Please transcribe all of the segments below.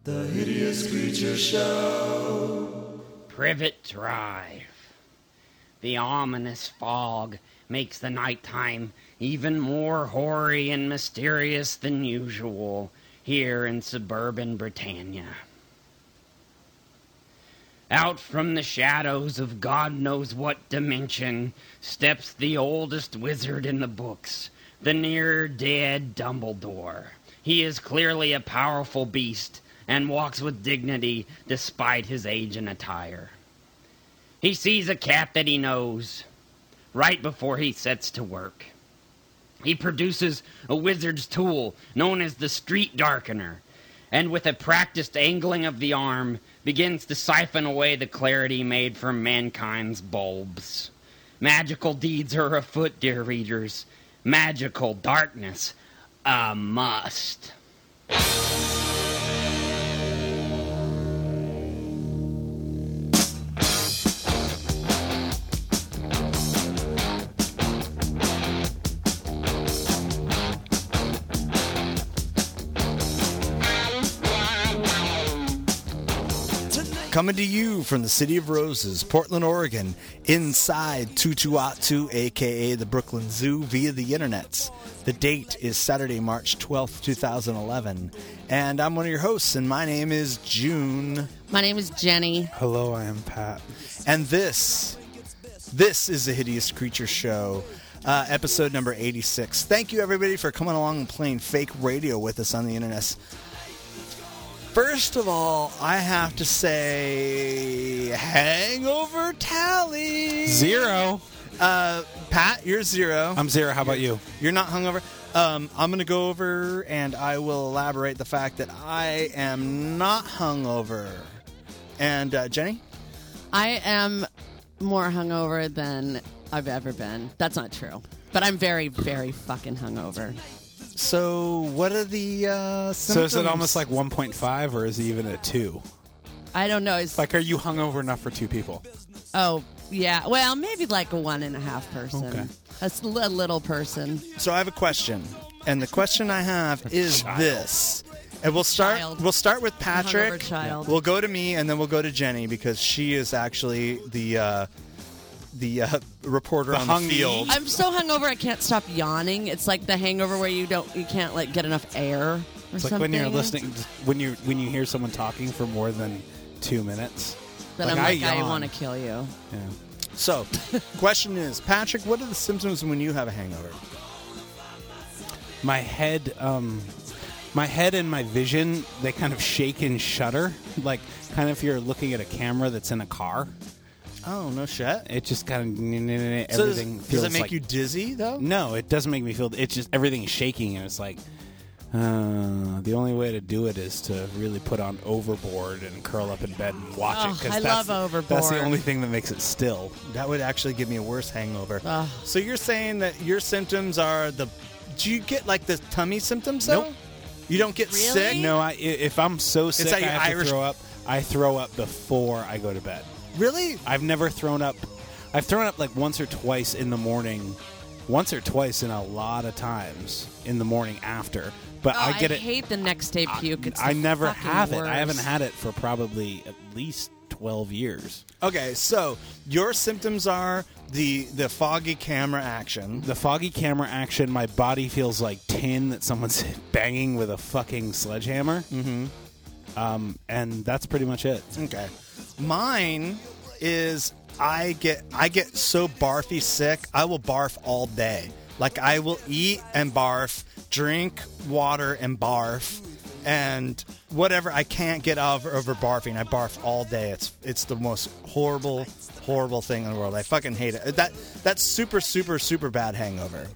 The Hideous Creature Show. Privet Drive. The ominous fog makes the nighttime even more hoary and mysterious than usual here in suburban Britannia. Out from the shadows of God knows what dimension steps the oldest wizard in the books, the near-dead Dumbledore. He is clearly a powerful beast and walks with dignity despite his age and attire. He sees a cat that he knows right before he sets to work. He produces a wizard's tool known as the Street Darkener, and with a practiced angling of the arm, begins to siphon away the clarity made from mankind's bulbs. Magical deeds are afoot, dear readers. Magical darkness, a must. Coming to you from the City of Roses, Portland, Oregon, inside Tutuatu, a.k.a. the Brooklyn Zoo, via the internets. The date is Saturday, March 12th, 2011. And I'm one of your hosts, and my name is June. My name is Jenny. Hello, I am Pat. And this is the Hideous Creature Show, episode number 86. Thank you, everybody, for coming along and playing fake radio with us on the internet. First of all, I have to say, hangover tally. 0. Pat, you're 0. I'm 0. How about you? You're not hungover. I'm going to go over and I will elaborate the fact that I am not hungover. And Jenny? I am more hungover than I've ever been. That's not true. But I'm very, very fucking hungover. So, what are the symptoms? So is it almost like 1.5 or is it even a 2? I don't know. It's Like, are you hungover enough for 2 people? Oh, yeah. Well, maybe like a 1.5 person. Okay. A little person. So I have a question, and the question I have is Child. this. And we'll start. Child. We'll start with Patrick. Hungover child. We'll go to me, and then we'll go to Jenny because she is actually the reporter The on the hungy. field. I'm so hungover I can't stop yawning. It's like the hangover where you can't like get enough air or It's like something. when you're listening, when you hear someone talking for more than 2 minutes. Then Like, I'm like, I yawn. want to kill you. Yeah. So, question is, Patrick, what are the symptoms when you have a hangover? My head and my vision, they kind of shake and shudder. Like, kind of if you're looking at a camera that's in a car. Oh, no shit. It just kind of, So everything feels does it make like... you dizzy, though? No, it doesn't make me feel... It's just everything is shaking, and it's like... the only way to do it is to really put on Overboard and curl up in bed and watch it. 'Cause I that's, love Overboard. That's the only thing that makes it still. That would actually give me a worse hangover. Ugh. So you're saying that your symptoms are the... Do you get, like, the tummy symptoms, though? Nope. You don't get Really? sick? No, if I'm so sick like I have Irish- to throw up, I throw up before I go to bed. Really? I've never thrown up... I've thrown up like once or twice in the morning. Once or twice in a lot of times in the morning after. But I get it... hate the next day puke. It's I the never fucking have it. worst. I haven't had it for probably at least 12 years. Okay, so your symptoms are the foggy camera action. The foggy camera action, my body feels like tin that someone's banging with a fucking sledgehammer. Mm-hmm. And that's pretty much it. Okay. Mine is I get so barfy sick, I will barf all day. Like I will eat and barf, drink water and barf, and whatever I can't get over barfing, I barf all day. It's the most horrible thing in the world. I fucking hate it. That's super bad hangover.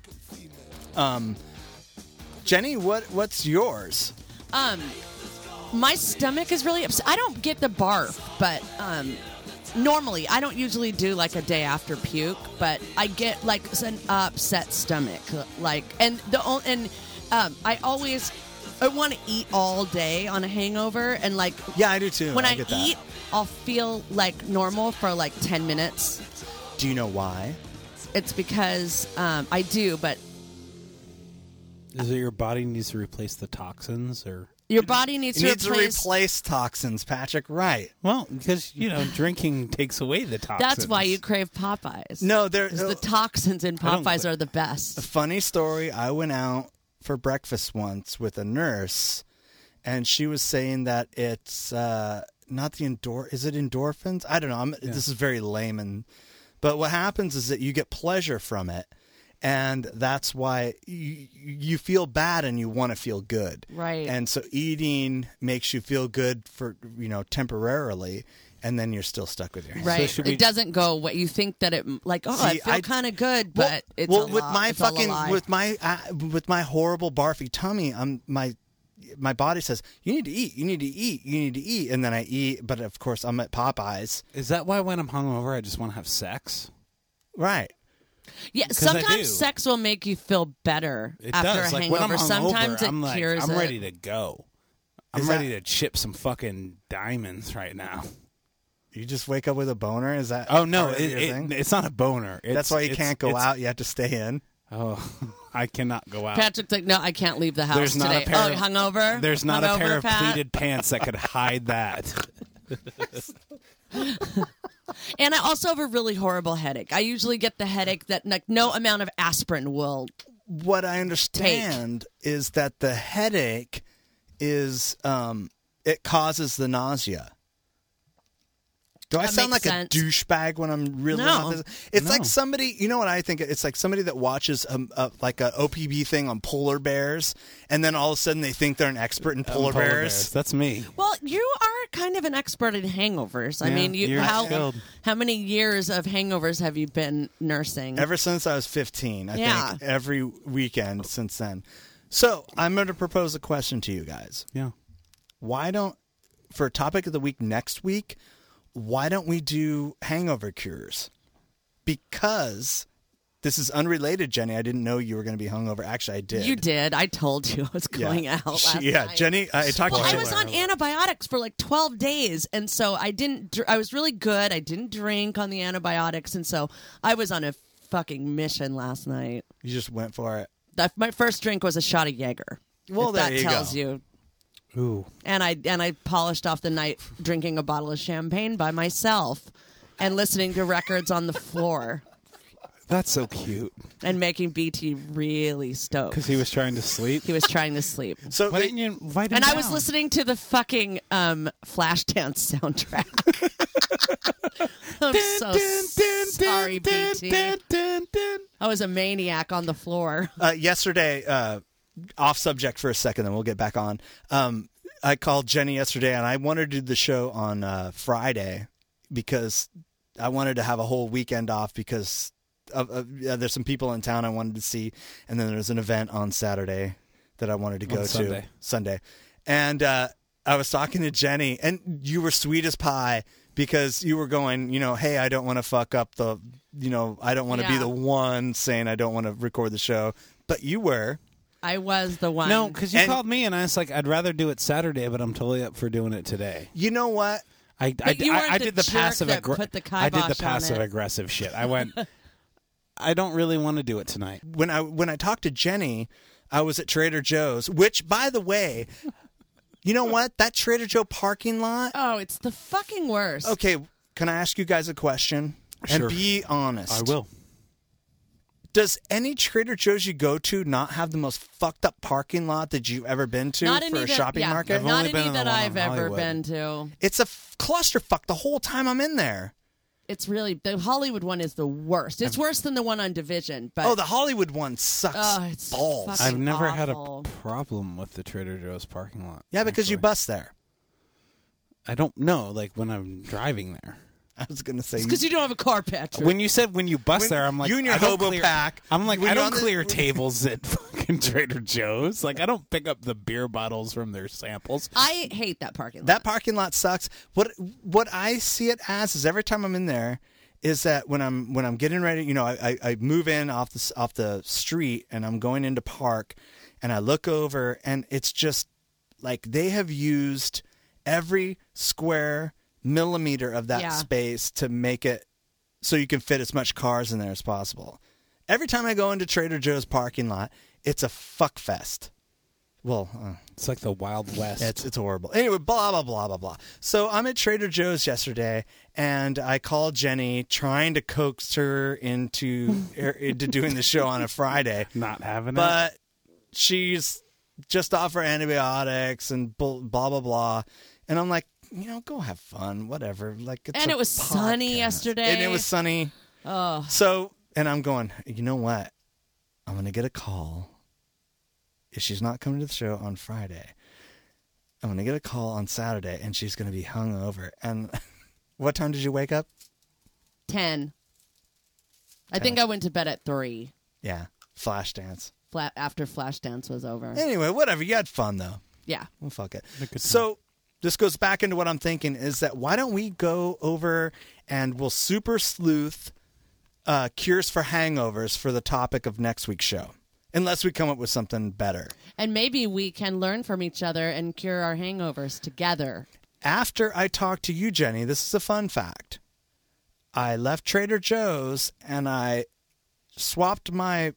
Jenny, what's yours? My stomach is really upset. I don't get the barf, but normally I don't usually do like a day after puke, but I get like an upset stomach. Like, and I want to eat all day on a hangover, and like Yeah, I do too. when I get that. eat, I'll feel like normal for like 10 minutes. Do you know why? It's because I do, but Is it your body needs to replace the toxins, or Your body needs It to needs to replace toxins, Patrick. Right. Well, because, drinking takes away the toxins. That's why you crave Popeyes. No, 'Cause the toxins in don't Popeyes think- are the best. Funny story, I went out for breakfast once with a nurse, and she was saying that it's not the is it endorphins? I don't know. This is very layman. But what happens is that you get pleasure from it, and that's why you feel bad and you want to feel good. Right. And so eating makes you feel good for, temporarily, and then you're still stuck with your hands. Right. should we- It doesn't go away. You think that I See, feel kind of good, but it's well, a with lot. my It's all a fucking lie. with my horrible barfy tummy, my body says you need to eat, and then I eat. But of course, I'm at Popeyes. Is that why when I'm hungover, I just want to have sex? Right. Yeah, I do. sometimes sex will make you feel better It after does. a Like when I'm hangover. hungover, Sometimes I'm it like, cures I'm it. ready to go. I'm Is ready that- to chip some fucking diamonds right now. You just wake up with a boner? Is that? Oh no, part of your thing? it's not a boner. That's why you can't go out. You have to stay in. Oh, I cannot go out. Patrick's like, no, I can't leave the house There's not today. a pair of- hungover? There's not a Hungover, pair of Pat? pleated pants that could hide that. And I also have a really horrible headache. I usually get the headache that no amount of aspirin will. What I understand is that the headache is it causes the nausea. Do I That sound like makes sense. a douchebag when I'm really? No. It's No. like somebody. You know what I think? It's like somebody that watches like a OPB thing on polar bears, and then all of a sudden they think they're an expert in polar bears. That's me. Well, you are kind of an expert in hangovers. I Yeah, mean, you're skilled. how many years of hangovers have you been nursing? Ever since I was 15, I Yeah. think every weekend since then. So I'm going to propose a question to you guys. Yeah. Why don't, for topic of the week next week, why don't we do hangover cures? Because this is unrelated, Jenny. I didn't know you were going to be hungover. Actually, I did. You did. I told you I was going out last night. Jenny. I talked Well, to I Jenny. was on antibiotics for like 12 days, and so I didn't. I was really good. I didn't drink on the antibiotics, and so I was on a fucking mission last night. You just went for it. My first drink was a shot of Jaeger. Well, if there that you tells go. you. Ooh. And I polished off the night drinking a bottle of champagne by myself and listening to records on the floor That's so cute. and making BT really stoked. Because he was trying to sleep. He was trying to sleep. So Why didn't you invite him And I was down? listening to the fucking Flashdance soundtrack. I'm so sorry, BT. I was a maniac on the floor. yesterday, off subject for a second, then we'll get back on. I called Jenny yesterday, and I wanted to do the show on Friday because I wanted to have a whole weekend off because there's some people in town I wanted to see, and then there's an event on Saturday that I wanted to go to. Sunday. And I was talking to Jenny, and you were sweet as pie because you were going, hey, I don't want to fuck up I don't want to be Yeah. the one saying I don't want to record the show. But you were. I was the one. No, because you And- called me and I was like, I'd rather do it Saturday, but I'm totally up for doing it today. You know what? I you weren't the did the jerk passive that put the I did the kibosh on passive it. aggressive shit. I went. I don't really want to do it tonight. When I talked to Jenny, I was at Trader Joe's, which, by the way, you know what? That Trader Joe parking lot. Oh, it's the fucking worst. Okay, can I ask you guys a question? Sure. And be honest. I will. Does any Trader Joe's you go to not have the most fucked up parking lot that you've ever been to Not for any a shopping market? I've Not only been any in the that one on I've ever Hollywood. been to. It's a clusterfuck the whole time I'm in there. It's really the Hollywood one is the worst. It's worse than the one on Division. But Oh, the Hollywood one sucks it's balls. fucking I've never had awful. a problem with the Trader Joe's parking lot. Yeah, because you actually. bus there. I don't know, like when I'm driving there. I was going to say. because you don't have a car, Patrick. When you said when you bus When there, I'm like you and your I don't hobo clear- pack. I'm like When I you're don't on the- clear tables at fucking Trader Joe's. Like I don't pick up the beer bottles from their samples. I hate that parking lot. That parking lot sucks. What I see it as is every time I'm in there is that when I'm getting ready, I move in off the street and I'm going into park and I look over and it's just like they have used every square millimeter of that Yeah. space to make it so you can fit as much cars in there as possible. Every time I go into Trader Joe's parking lot, it's a fuck fest. Well, It's like the Wild West. it's horrible. Anyway, blah, blah, blah, blah, blah. So I'm at Trader Joe's yesterday, and I called Jenny trying to coax her into doing the show on a Friday. Not having it. But she's just off her antibiotics and blah, blah, blah. And I'm like, go have fun, whatever. Like, it's And a it was sunny podcast. yesterday. And it was sunny. Oh, So, and I'm going, you know what? I'm going to get a call. If she's not coming to the show on Friday, I'm going to get a call on Saturday, and she's going to be hungover. And what time did you wake up? 10. I think I went to bed at 3. Yeah, Flashdance. After Flashdance was over. Anyway, whatever. You had fun, though. Yeah. Well, fuck it. A good time. So this goes back into what I'm thinking is that why don't we go over and we'll super sleuth cures for hangovers for the topic of next week's show. Unless we come up with something better. And maybe we can learn from each other and cure our hangovers together. After I talked to you, Jenny, this is a fun fact. I left Trader Joe's and I swapped my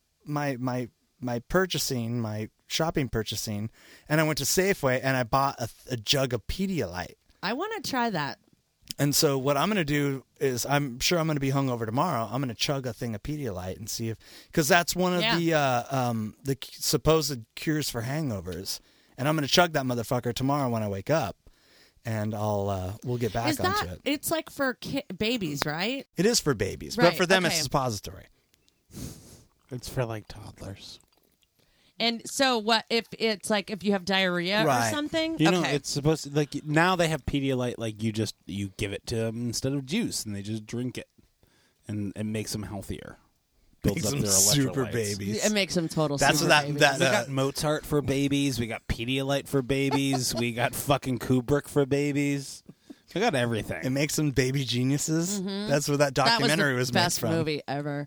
purchasing, my shopping purchasing, and I went to Safeway and I bought a jug of Pedialyte. I want to try that. And so what I'm going to do is I'm sure I'm going to be hungover tomorrow. I'm going to chug a thing of Pedialyte and see if – because that's one of the supposed cures for hangovers. And I'm going to chug that motherfucker tomorrow when I wake up. And we'll get back onto it. It's like for babies, right? It is for babies. But Right, for them, okay. it's suppository. It's for like toddlers. And so what if it's like if you have diarrhea Right. or something? You know, Okay. it's supposed to, like, now they have Pedialyte, like, you give it to them instead of juice, and they just drink it. And it makes them healthier. Builds up Some their super electrolytes. babies. It makes them total That's super what babies. that We got Mozart for babies. We got Pedialyte for babies. We got fucking Kubrick for babies. We got everything. It makes them baby geniuses. That's what that documentary that was was the made best from. movie ever.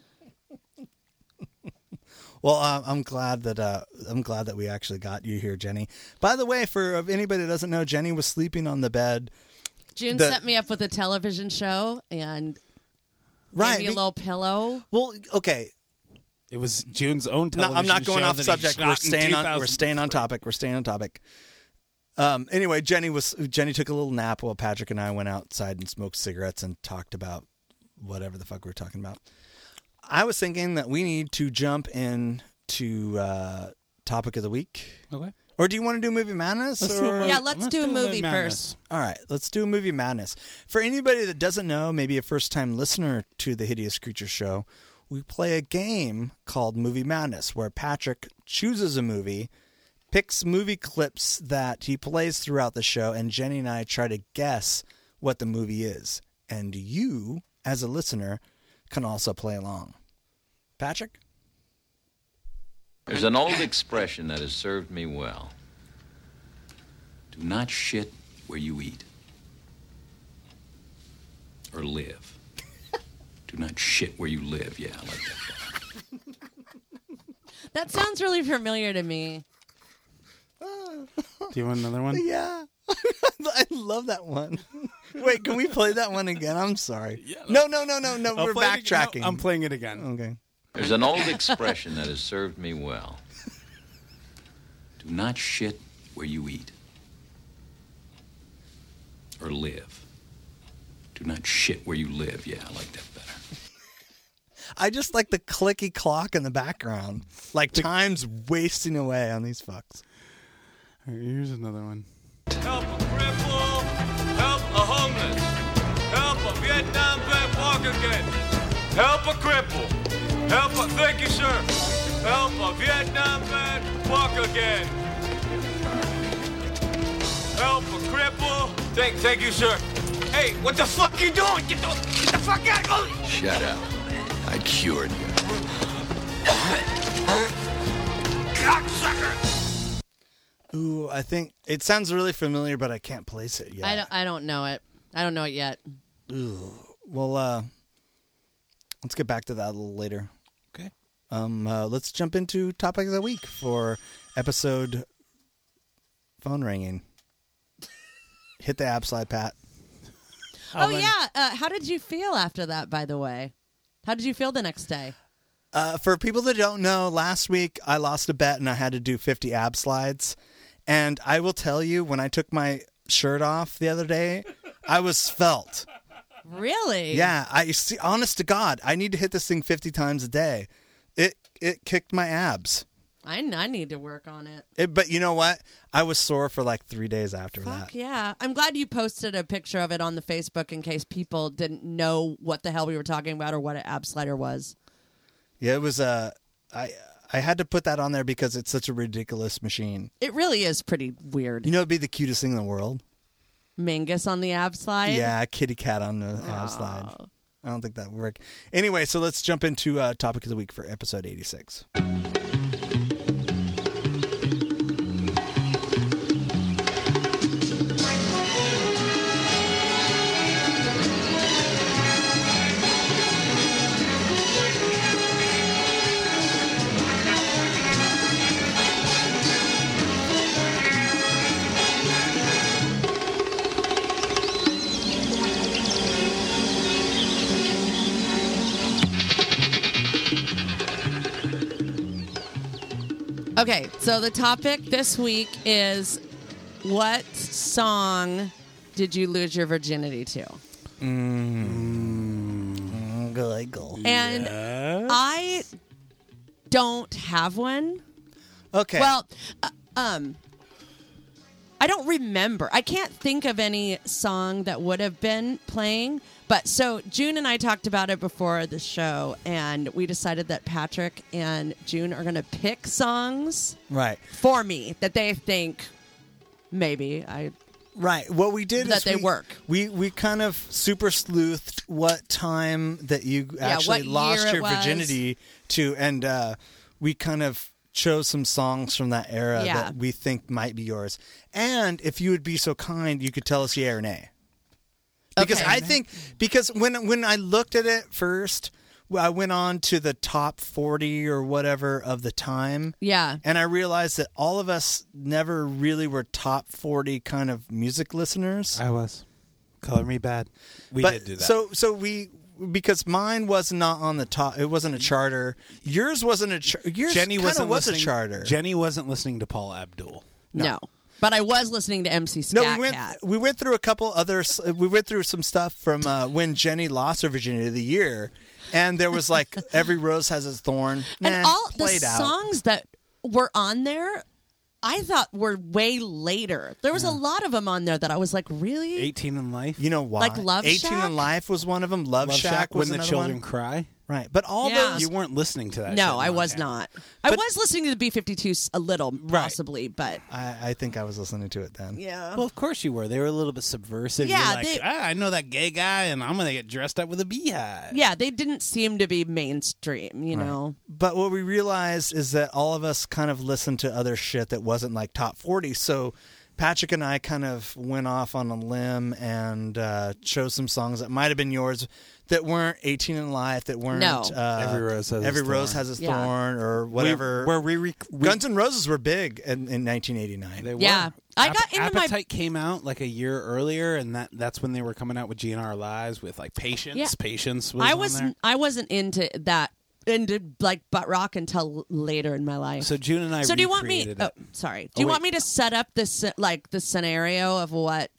Well, I'm glad that we actually got you here, Jenny. By the way, for anybody that doesn't know, Jenny was sleeping on the bed. June The- set me up with a television show and Right. gave me a little pillow. Well, okay. It was June's own No, television I'm not going show off that he subject. shot We're in staying on. We're 2000. staying on topic. We're staying on topic. Anyway, Jenny took a little nap while Patrick and I went outside and smoked cigarettes and talked about whatever the fuck we were talking about. I was thinking that we need to jump in to topic of the week. Okay. Or do you want to do Movie Madness? Yeah, let's do a movie Madness. All right, let's do Movie Madness. For anybody that doesn't know, maybe a first-time listener to the Hideous Creature Show, we play a game called Movie Madness, where Patrick chooses a movie, picks movie clips that he plays throughout the show, and Jenny and I try to guess what the movie is. And you, as a listener, can also play along. Patrick? There's an old expression that has served me well. Do not shit where you eat. Or live. Do not shit where you live. Yeah, I like that better. That sounds really familiar to me. Do you want another one? Yeah. I love that one. Wait, can we play that one again? I'm sorry. No. I'll We're play it again. backtracking. No, I'm playing it again. Okay. There's an old expression that has served me well. Do not shit where you eat. Or live. Do not shit where you live. Yeah, I like that better. I just like the clicky clock in the background. Like time's wasting away on these fucks. All right, here's another one. Help a cripple, help a homeless, help a Vietnam vet walk again. Help a cripple, help a, thank you, sir. Help a Vietnam vet walk again. Help a cripple, thank you, sir. Hey, what the fuck you doing? Get the fuck out! Oh. Shut up. I cured you. Cocksucker! Ooh, I think it sounds really familiar, but I can't place it yet. I don't know it. I don't know it yet. Well, let's get back to that a little later. Okay. Let's jump into topic of the week for episode phone ringing. Hit the app slide, Pat. Oh, yeah. How did you feel after that, by the way? How did you feel the next day? For people that don't know, last week I lost a bet and I had to do 50 ab slides. And I will tell you, when I took my shirt off the other day, I was svelte. Really? Yeah, I see. Honest to God, I need to hit this thing 50 times a day. It kicked my abs. I need to work on it. But you know what? I was sore for like 3 days after that. Fuck yeah. I'm glad you posted a picture of it on the Facebook in case people didn't know what the hell we were talking about or what an ab slider was. Yeah, it was I had to put that on there because it's such a ridiculous machine. It really is pretty weird. You know, it'd be the cutest thing in the world. Mingus on the ab slide? Yeah, kitty cat on the ab slide. I don't think that would work. Anyway, so let's jump into topic of the week for episode 86. Okay, so the topic this week is what song did you lose your virginity to? And I don't have one. Okay. Well, I don't remember. I can't think of any song that would have been playing. But so June and I talked about it before the show, and we decided that Patrick and June are going to pick songs right. for me that they think maybe I. Right. What we did that is they work. We kind of super sleuthed what time that you actually what lost year your it was. virginity to, and we kind of chose some songs from that era Yeah. that we think might be yours. And if you would be so kind, you could tell us yeah or nay. Because Okay. I think when I looked at it first, I went on to the top 40 or whatever of the time. Yeah. And I realized that all of us never really were top 40 kind of music listeners. I was. Color Me Bad. We But did do that. So we, because mine was not on the top. It wasn't a charter. Yours wasn't a charter. Yours Jenny kind of wasn't was listening. a charter. Jenny wasn't listening to Paul Abdul. No. But I was listening to MC Scat No, Cat. we went through a couple others. We went through some stuff from when Jenny lost her virginity of the year, and there was like Every Rose Has Its Thorn. And all the played out. songs that were on there, I thought were way later. There was a lot of them on there that I was like, really? 18 in Life. You know why? Like Love 18 Shack? in Life was one of them. Love Shack was When the another Children one. Cry. Right, but all Yeah. those. You weren't listening to that shit, No, I was Montana. not. I was listening to the B-52s a little, possibly, but I think I was listening to it then. yeah. Well, of course you were. They were a little bit subversive. Yeah, You're like, I know that gay guy, and I'm going to get dressed up with a beehive. Yeah, they didn't seem to be mainstream, you know. But what we realized is that all of us kind of listened to other shit that wasn't like top 40. So Patrick and I kind of went off on a limb and chose some songs that might have been yours that weren't 18 in Life, that weren't No. Every Rose Has Its Every Rose Thorn. Has Its Yeah. Thorn or whatever. Where we Guns N' Roses were big in 1989. They were. Yeah. I got into my- Appetite came out like a year earlier, and that's when they were coming out with GNR Lives with like Patience. Yeah. Patience was on there. I wasn't into that, into like butt rock until later in my life. So June and I So do you want me? recreated Oh, it. sorry. Do you wait. want me to set up this like the scenario of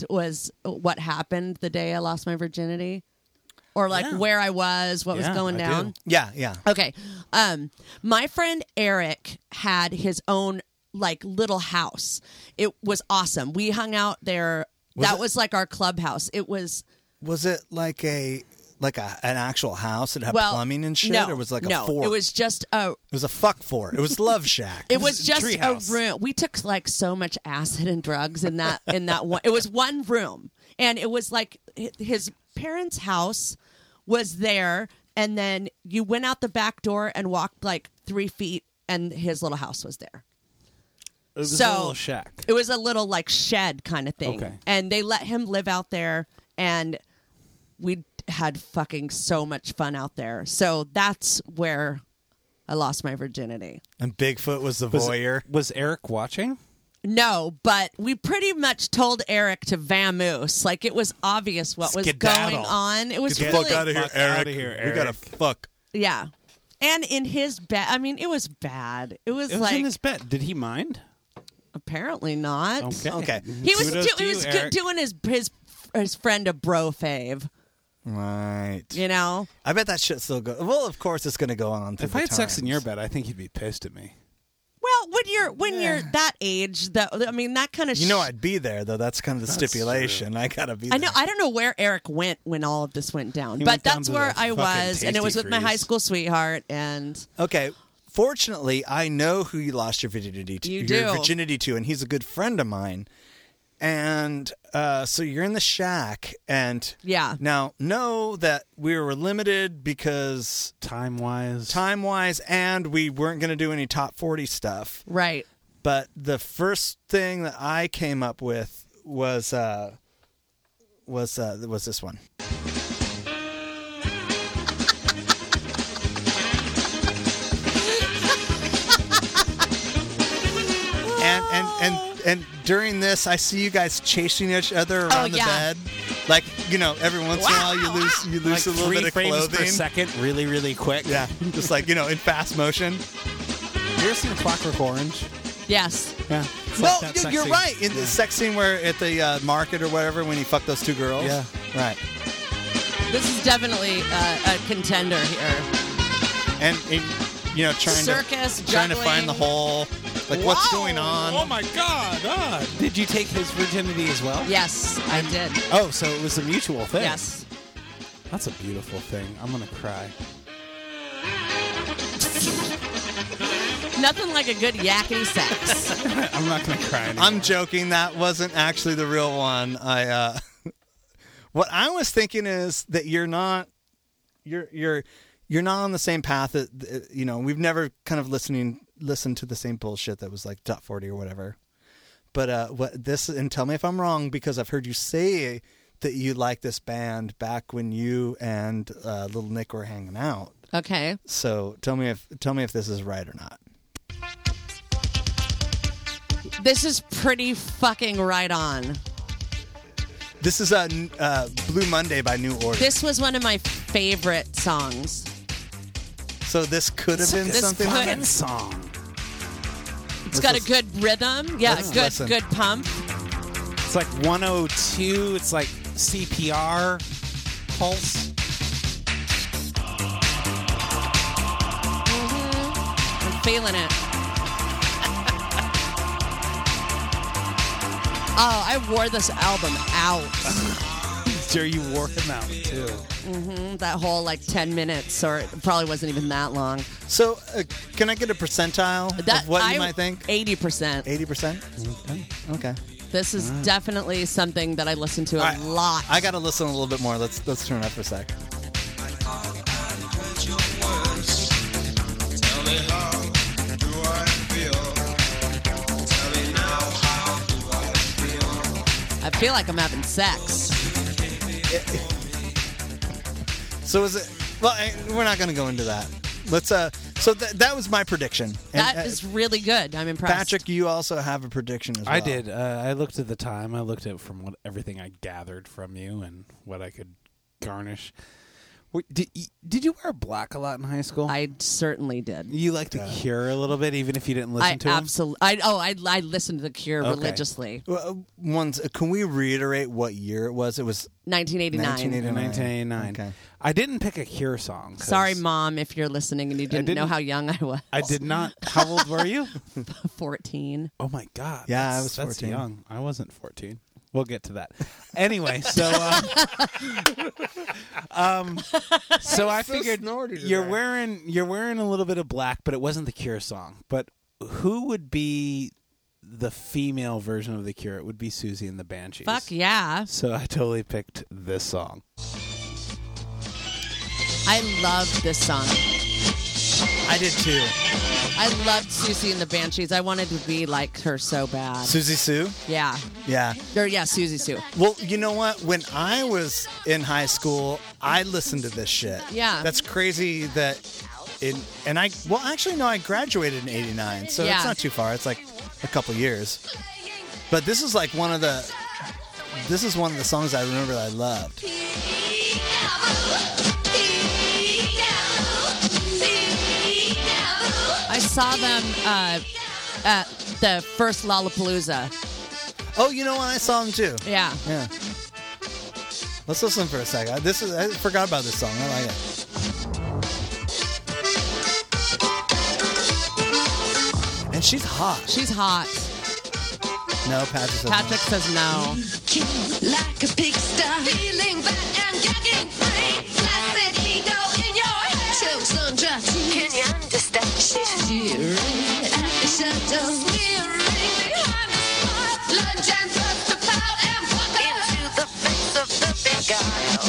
what happened the day I lost my virginity, or like Yeah. where I was, what was Yeah, going I down? do. Yeah. Okay. My friend Eric had his own like little house. It was awesome. We hung out there. That was like our clubhouse. It was. Was it like an actual house that had Well, plumbing and shit, no, or was it like no, a fort? it was just a. It was a fuck fort. It was Love Shack. It was just a treehouse. room. We took like so much acid and drugs in that one. It was one room, and it was like his parents' house was there, and then you went out the back door and walked like 3 feet, and his little house was there. It was So- a little shack. It was a little like shed kind of thing, Okay. and they let him live out there, and we had fucking so much fun out there. So that's where I lost my virginity. And Bigfoot was the voyeur. Was Eric watching? No, but we pretty much told Eric to vamoose. Like it was obvious what was Skedaddle. going on. It was Get really the fuck out of here, Fuck Eric. outta here, We gotta Eric. fuck. yeah. And in his bed, I mean, it was bad. It was It was like in his bed. Did he mind? apparently not. Okay. He was Kudos to you, Eric. doing his friend a bro fave. Right. You know. I bet that shit still goes. Well, of course it's going to go on. If I had sex in your bed, I think you'd be pissed at me. Well, when you're that age, that kind of. You know, I'd be there though. That's kind of the stipulation. true. I gotta be. I know. there. I don't know where Eric went when all of this went down, He but went down that's to where the I fucking was, and it was with my Tasty high Freeze. school sweetheart. And Okay. Fortunately, I know who you lost your virginity to. You your do. virginity to, and he's a good friend of mine. And so you're in the shack, and yeah, now know that we were limited because Time-wise. and we weren't going to do any top 40 stuff. right. But the first thing that I came up with was this one. And during this, I see you guys chasing each other around the bed. Like, you know, every once in a while you lose Like a little 3 bit of frames clothing. per second, really, really quick. Yeah, just like, you know, in fast motion. You ever seen Clockwork Orange? Yes. Yeah. It's Well, like that sex you're scene. right. In the Yeah. sex scene where at the market or whatever, when he fucked those 2 girls. Yeah. Right. This is definitely a contender here. And you know, trying Circus, to juggling. find the hole. Like, what's Wow. going on? Oh my God! Did you take his virginity as well? Yes, I did. Oh, so it was a mutual thing. Yes. That's a beautiful thing. I'm gonna cry. Nothing like a good yakety sex. I'm not gonna cry anymore. I'm joking. That wasn't actually the real one. What I was thinking is that you're not on the same path that, you know, we've never kind of listened to the same bullshit that was like top 40 or whatever. But and tell me if I'm wrong, because I've heard you say that you like this band back when you and Little Nick were hanging out. Okay. So tell me if this is right or not. This is pretty fucking right on. This is Blue Monday by New Order. This was one of my favorite songs. So this could have been This something. could- like that? song. It's got a good rhythm. Yeah, Let's good listen. good pump. It's like 102. It's like CPR pulse. I'm feeling it. Oh, I wore this album out. Sure, you wore him out too. That whole like 10 minutes, or it probably wasn't even that long. So can I get a percentile of what you might think? 80%. 80%? Okay. This is definitely something that I listen to a All right. lot. I got to listen a little bit more. Let's turn it up for a sec. I feel like I'm having sex. So is it? Well, we're not going to go into that. Let's. So that was my prediction. And, That is really good. I'm impressed. Patrick, you also have a prediction as well. I did. I looked at the time. I looked at from everything I gathered from you and what I could garnish. Did you wear black a lot in high school? I certainly did. You liked The Cure a little bit, even if you didn't listen to them? Absolutely. I listened to The Cure religiously. Can we reiterate what year it was? It was 1989. 1989. Okay. I didn't pick a Cure song. 'cause Sorry, Mom, if you're listening and you didn't know didn't- how young I was. I did not. How old were you? 14. Oh my God. Yeah, I that's- was That's 14. young. I wasn't 14. We'll get to that. Anyway, so so I figured you're wearing a little bit of black, but it wasn't the Cure song. But who would be the female version of the Cure? It would be Susie and the Banshees. Fuck yeah. So I totally picked this song. I love this song. I did too. I loved Susie and the Banshees. I wanted to be like her so bad. Susie Sue? Yeah. Yeah. Or yeah, Susie Sue. Well, you know what? When I was in high school, I listened to this shit. Yeah. That's crazy that I graduated in 89, so Yeah. it's not too far. It's like a couple years. But this is like one of the songs I remember that I loved. saw them at the first Lollapalooza. Oh, you know what? I saw them too. Yeah. Yeah. Let's listen for a second. I forgot about this song. I like it. And she's hot. She's hot. No, Patrick says no. Like a pigsty, feeling bad and gagging free. Flaccid ego in your head. Silk sundress, can you understand? She's staring at the shadows, sneering behind the spot. Lunge and thrust the pout and walk into the face of the beguiled.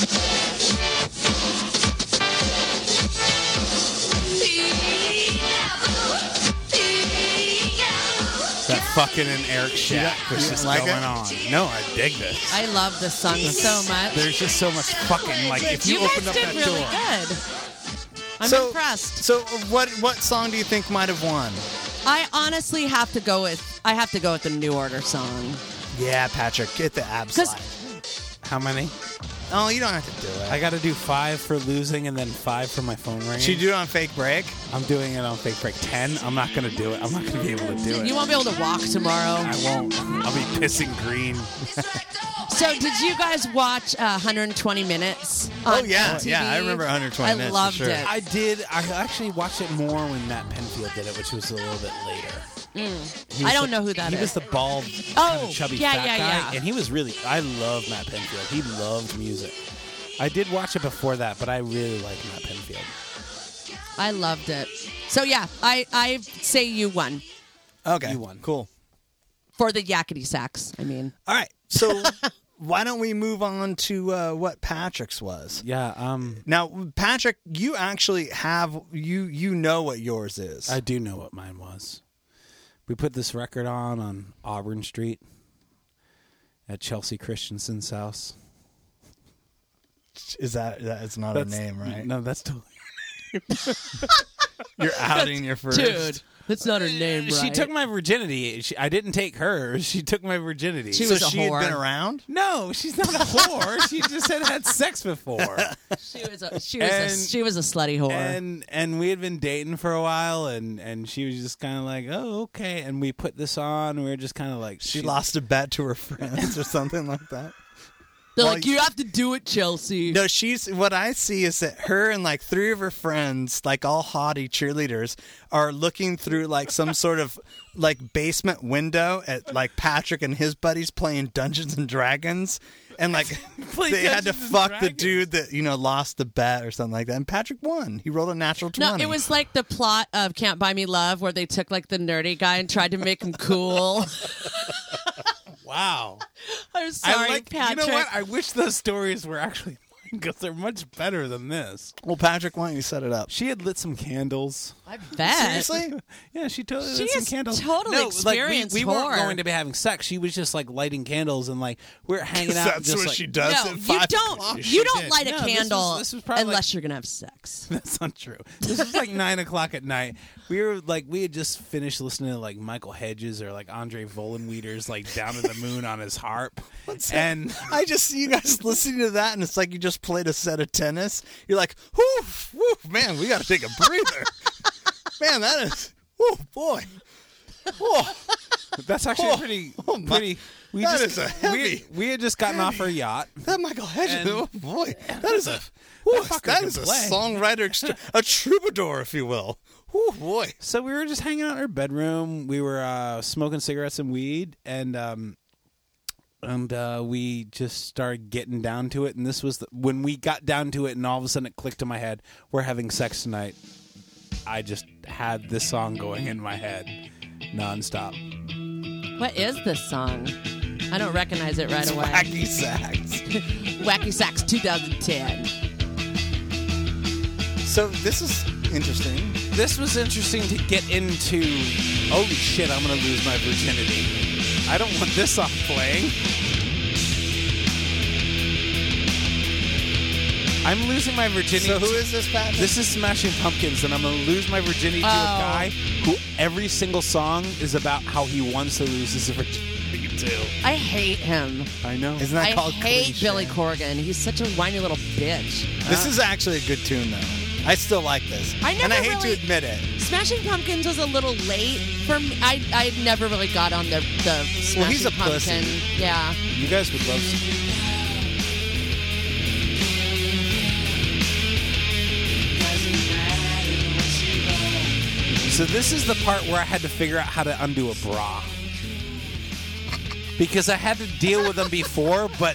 That fucking and Eric Shack was just like going it? on. No, I dig this. I love this song so much. There's just so much fucking, like, if you guys opened up did that really door. good. I'm So- impressed. So what song do you think might have won? I honestly have to go with the New Order song. Yeah, Patrick, get the ab 'Cause- slide. How many? Oh, you don't have to do it. I got to do 5 for losing and then 5 for my phone ringing. Should you do it on fake break? I'm doing it on fake break. 10. I'm not going to do it. I'm not going to be able to do it. You won't be able to walk tomorrow. I won't. I'll be pissing green. So, did you guys watch 120 Minutes? Oh, on yeah. MTV? Yeah, I remember 120 minutes. I loved for sure. it. I did. I actually watched it more when Matt Penfield did it, which was a little bit later. I don't know who that He is. was the bald, Oh, kind of chubby yeah, fat yeah, guy, yeah. and he was really. I love Matt Penfield. He loved music. I did watch it before that, but I really like Matt Penfield. I loved it. So, yeah, I say you won Okay, You won. Cool. for the yakety sax. I mean, All right, so why don't we move on to what Patrick's was? Yeah. Now, Patrick, you actually have you know what yours is. I do know what mine was. We put this record on Auburn Street at Chelsea Christensen's house. Is that's not a name, right? No, that's totally. You're outing your first. dude, that's not her name, right? She took my virginity. I didn't take her. She took my virginity. She So was a she had whore. been around? No, she's not a whore. She just had sex before. She was a slutty whore. And we had been dating for a while, and she was just kind of like, oh, okay. And we put this on. And we were just kind of like, She lost a bet to her friends or something like that. They're Well, like, you have to do it, Chelsea. No, what I see is that her and like 3 of her friends, like all haughty cheerleaders, are looking through like some sort of like basement window at like Patrick and his buddies playing Dungeons and Dragons. And like they had to Dungeons and fuck the Dragons. dude that, lost the bet or something like that. And Patrick won. He rolled a natural 20. No, it was like the plot of Can't Buy Me Love where they took like the nerdy guy and tried to make him cool. wow. I'm sorry, Patrick. You know what? I wish those stories were actually mine because they're much better than this. Well, Patrick, why don't you set it up? She had lit some candles. I bet. Seriously? Yeah, she totally She lit some is candles. totally no, like experienced we weren't whore. going to be having sex. She was just like lighting candles and like we're hanging out. That's just what like, she does No, at you 5 don't. o'clock. You She don't did. light a No, this candle was probably unless like- you're gonna have sex. That's not true. This was like 9:00 at night. We had just finished listening to like Michael Hedges or like Andre Vollenweider's like Down to the Moon on his harp. And I just see you guys listening to that, and it's like you just played a set of tennis. You're like, whoo, man, we got to take a breather. Man, that is, whoo, boy. Whoa. that's actually pretty. We that just, is a heavy. We had just gotten off our yacht. That Michael Hedges, And- oh boy, that is a songwriter, a troubadour, if you will. Oh boy. So we were just hanging out in our bedroom. We were smoking cigarettes and weed, and we just started getting down to it. And this was when we got down to it, and all of a sudden it clicked in my head: we're having sex tonight. I just had this song going in my head nonstop. What is this song? I don't recognize it right It's away. Wacky Sax. Wacky Sax 2010. So this is interesting. This was interesting to get into. Holy shit! I'm gonna lose my virginity. I don't want this song playing. I'm losing my virginity. So who is this, Patrick? This is Smashing Pumpkins, and I'm going to lose my virginity to a guy who every single song is about how he wants to lose his virginity to. I hate him. I know. Isn't that I called hate cliche? Billy Corgan. He's such a whiny little bitch. This is actually a good tune, though. I still like this. I never and I hate really- to admit it. Smashing Pumpkins was a little late for me. I never really got on the Smashing Well, he's a Pumpkin. pussy. Yeah. You guys would love. So this is the part where I had to figure out how to undo a bra. Because I had to deal with them before, but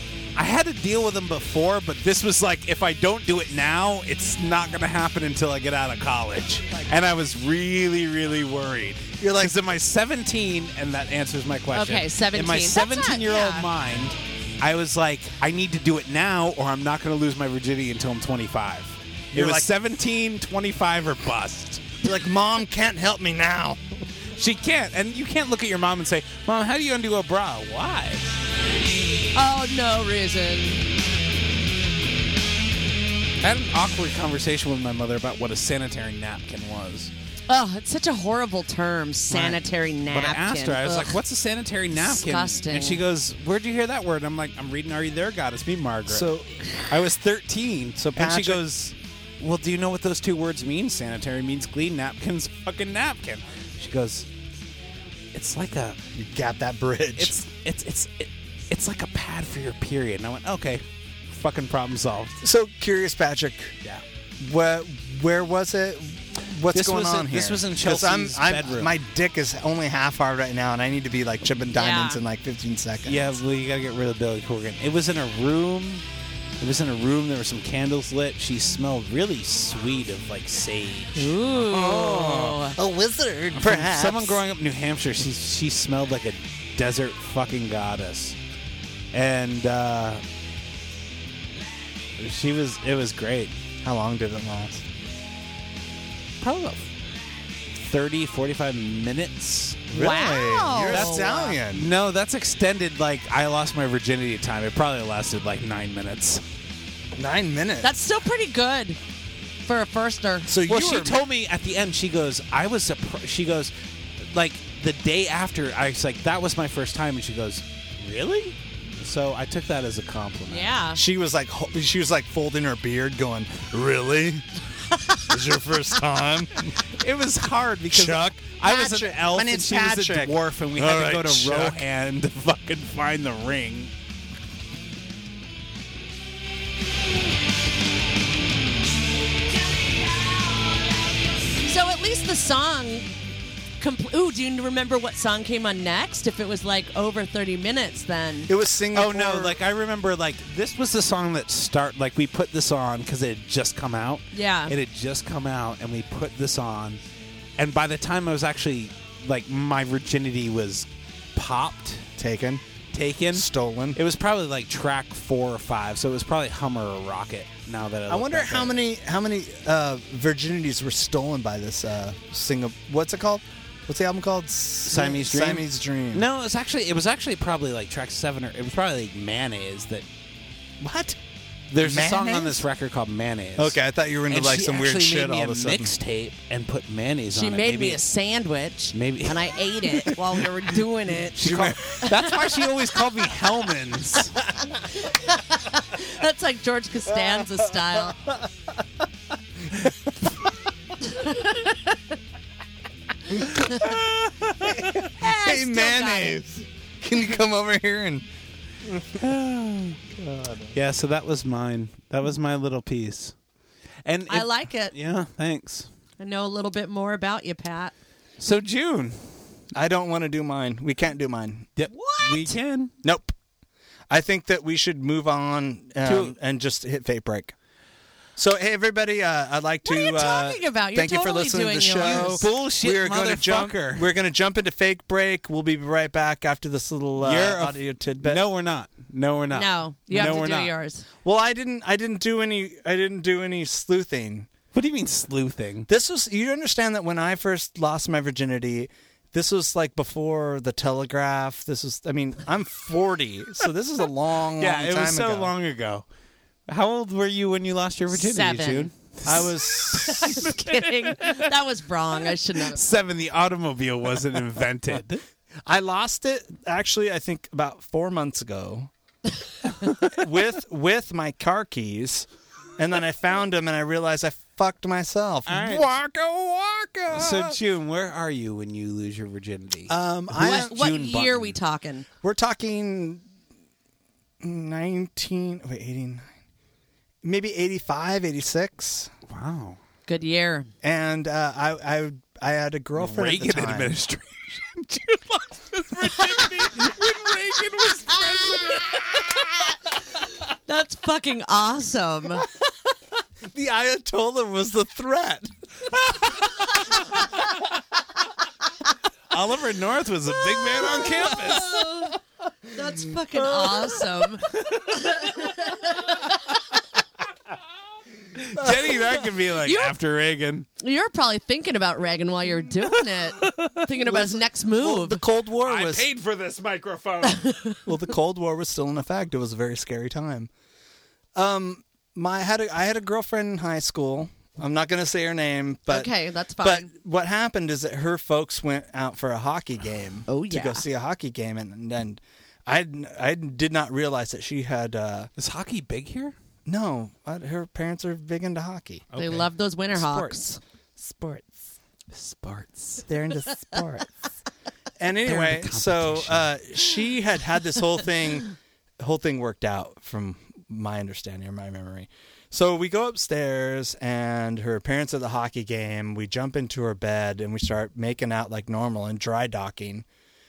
this was like, if I don't do it now, it's not going to happen until I get out of college. And I was really, really worried. You're like, am I 17? And that answers my question. Okay, 17. In my That's not- 17-year-old yeah. mind, I was like, I need to do it now, or I'm not going to lose my virginity until I'm 25. It You're was like- 17, 25, or bust. You're like, Mom can't help me now. She can't. And you can't look at your mom and say, Mom, how do you undo a bra? Why? Oh, no reason. I had an awkward conversation with my mother about what a sanitary napkin was. Oh, it's such a horrible term, sanitary napkin. But I asked her, I was Ugh. like, what's a sanitary napkin? Disgusting. And she goes, where'd you hear that word? I'm like, I'm reading Are You There, God? It's me, Margaret. So, I was 13. So and Patrick- she goes, well, do you know what those two words mean? Sanitary means clean, napkin's fucking napkin. She goes, it's like a... you got that bridge. It's like a pad for your period. And I went, okay, fucking problem solved. So curious, Patrick. Yeah. Where was it? What's This going was on in- here? this was in 'Cause Chelsea's bedroom. My dick is only half hard right now, and I need to be like chipping diamonds Yeah. in like 15 seconds. Yeah, well, you gotta get rid of Billy Corgan. It was in a room. There were some candles lit. She smelled really sweet of like sage. Ooh. A wizard, From perhaps. someone growing up in New Hampshire, she smelled like a desert fucking goddess, and it was great. How long did it last? Probably about 30, 45 minutes. Really? Wow. You're That's- Italian. No, that's extended. Like I lost my virginity time. It probably lasted like 9 minutes. 9 minutes. That's still pretty good for a firster. so Well, you she were told me at the end. She goes, "I was surprised." She goes, like the day after, I was like, "That was my first time," and she goes, "Really?" So I took that as a compliment. Yeah. She was like folding her beard, going, "Really? Is your first time?" It was hard because Chuck? I was an Patrick. elf My and name's she was a Patrick. dwarf, and we All had to right, go to Chuck. Rohan to fucking find the ring. So at least the song. Ooh, do you remember what song came on next? If it was like over 30 minutes, then. It was Singapore. Oh no! Like I remember, like this was the song that like we put this on because it had just come out. Yeah. It had just come out, and we put this on, and by the time I was actually like my virginity was popped, taken, stolen. It was probably like track 4 or 5, so it was probably Hummer or Rocket. Now that I wonder how many virginities were stolen by this Singapore. What's it called? What's the album called? Siamese Dream. Siamese Dream. No, it was actually probably like track 7 or it was probably like Mayonnaise that. What? There's a song on Mayonnaise? this record called Mayonnaise. Okay, I thought you were into And like she some weird actually shit made me all of a sudden. mixtape and put mayonnaise She on it. made Maybe me a sandwich, maybe- and I ate it while we were doing it. That's why she always called me Hellman's. That's like George Costanza style. Hey, still mayonnaise. Can you come over here and? Yeah, so that was mine. That was my little piece. And I like it. Yeah, thanks. I know a little bit more about you, Pat. So June, I don't want to do mine. We can't do mine. yep, we can. Nope. I think that we should move on and just hit fate break. So, hey, everybody, I'd like to What are you talking about? You're thank you for totally listening to the doing show. yours. Bullshit We're gonna motherfucker. We're going to jump into fake break. We'll be right back after this little audio tidbit. No, we're not. No, we're not. No, you have No, to we're do not. yours. Well, I didn't do any sleuthing. What do you mean sleuthing? This was, you understand that when I first lost my virginity, this was like before the telegraph. This was, I mean, I'm 40, so this is a long, Yeah, long it time was so ago. long ago. How old were you when you lost your virginity, 7. June? I was Just kidding. That was wrong. I should not have. 7. The automobile wasn't invented. I lost it actually I think about 4 months ago with my car keys, and then I found them and I realized fucked myself. All right. Waka waka. So June, where are you when you lose your virginity? What year are we talking? We're talking 89, maybe 85, 86. Wow. Good year. And I had a girlfriend Reagan at the time. administration. June lost his virginity when Reagan was president. That's fucking awesome. The Ayatollah was the threat. Oliver North was a big man on campus. That's fucking awesome. Jenny, that could be like after Reagan. You're probably thinking about Reagan while you're doing it. Thinking about his next move. Well, the Cold War was. I paid for this microphone. Well, the Cold War was still in effect. It was a very scary time. I had a girlfriend in high school. I'm not going to say her name, but okay, that's fine. But what happened is that her folks went out for a hockey game. Oh, to go see a hockey game, and then I did not realize that she had. Is hockey big here? No, her parents are big into hockey. They love those Winterhawks. Sports. They're into sports. And anyway, so she had this whole thing worked out from my understanding or my memory. So we go upstairs, and her parents are at the hockey game. We jump into her bed, and we start making out like normal and dry docking.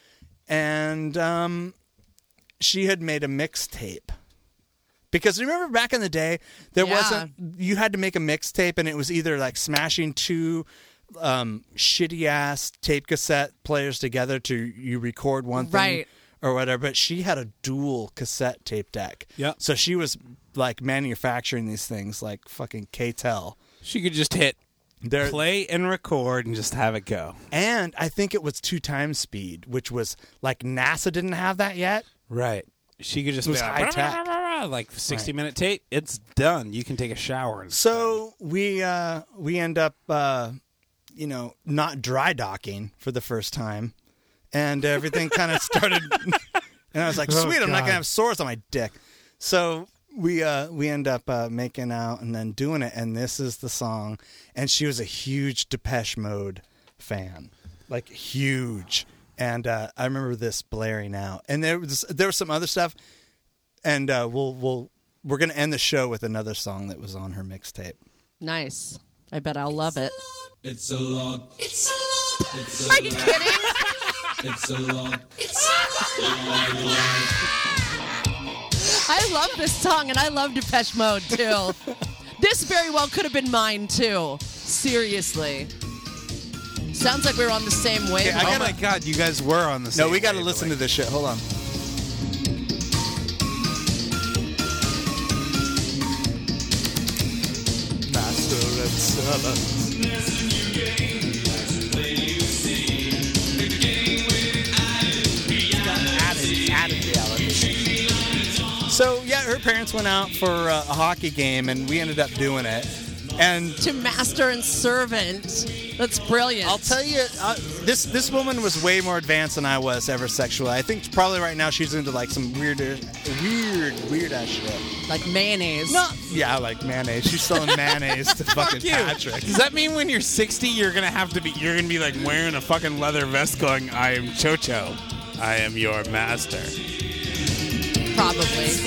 And she had made a mixtape. Because remember back in the day, you had to make a mixtape, and it was either like smashing two shitty-ass tape cassette players together you record one thing or whatever. But she had a dual cassette tape deck. Yep. So she was like manufacturing these things like fucking K-Tel. She could just hit play and record and just have it go. And I think it was 2x speed, which was like NASA didn't have that yet. Right. She could just be high tech. Like 60-minute tape, it's done. You can take a shower. And so we end up, not dry docking for the first time, and everything kind of started. And I was like, "Sweet, I'm not gonna have sores on my dick." So we end up making out and then doing it, and this is the song. And she was a huge Depeche Mode fan, like huge. And I remember this blaring out, and there was some other stuff. And we're gonna end the show with another song that was on her mixtape. Nice. I bet I'll love it. It's a long. It's a long. It's a Are you kidding? It's a long. It's a long. I love this song, and I love Depeche Mode too. This very well could have been mine too. Seriously. Sounds like we were on the same wavelength. Oh my God, you guys were on the same. No, we got to listen to this shit. Hold on. Added reality. So yeah, her parents went out for a hockey game, and we ended up doing it. And to master and servant. That's brilliant. I'll tell you, this woman was way more advanced than I was ever sexually. I think probably right now she's into like some weird ass shit. Like mayonnaise. No, yeah, like mayonnaise. She's selling mayonnaise to fucking Patrick. Does that mean when you're 60, you're gonna be like wearing a fucking leather vest, going, "I am Chocho, I am your master"? Probably.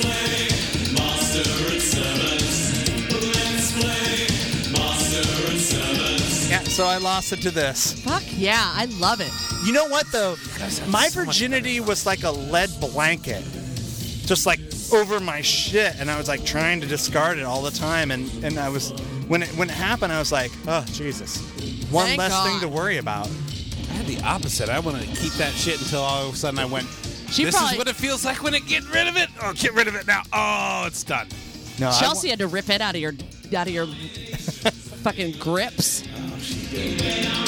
Yeah, so I lost it to this. Fuck yeah, I love it. You know what, though? My virginity was like a lead blanket. Just like over my shit. And I was like trying to discard it all the time. And I was, when it happened, I was like, oh, Jesus. One Thank less God. thing to worry about. I had the opposite. I wanted to keep that shit until all of a sudden I went, this is what it feels like when I get rid of it. Oh, get rid of it now. Oh, it's done. No, Chelsea had to rip it out of your fucking grips. Oh, she did.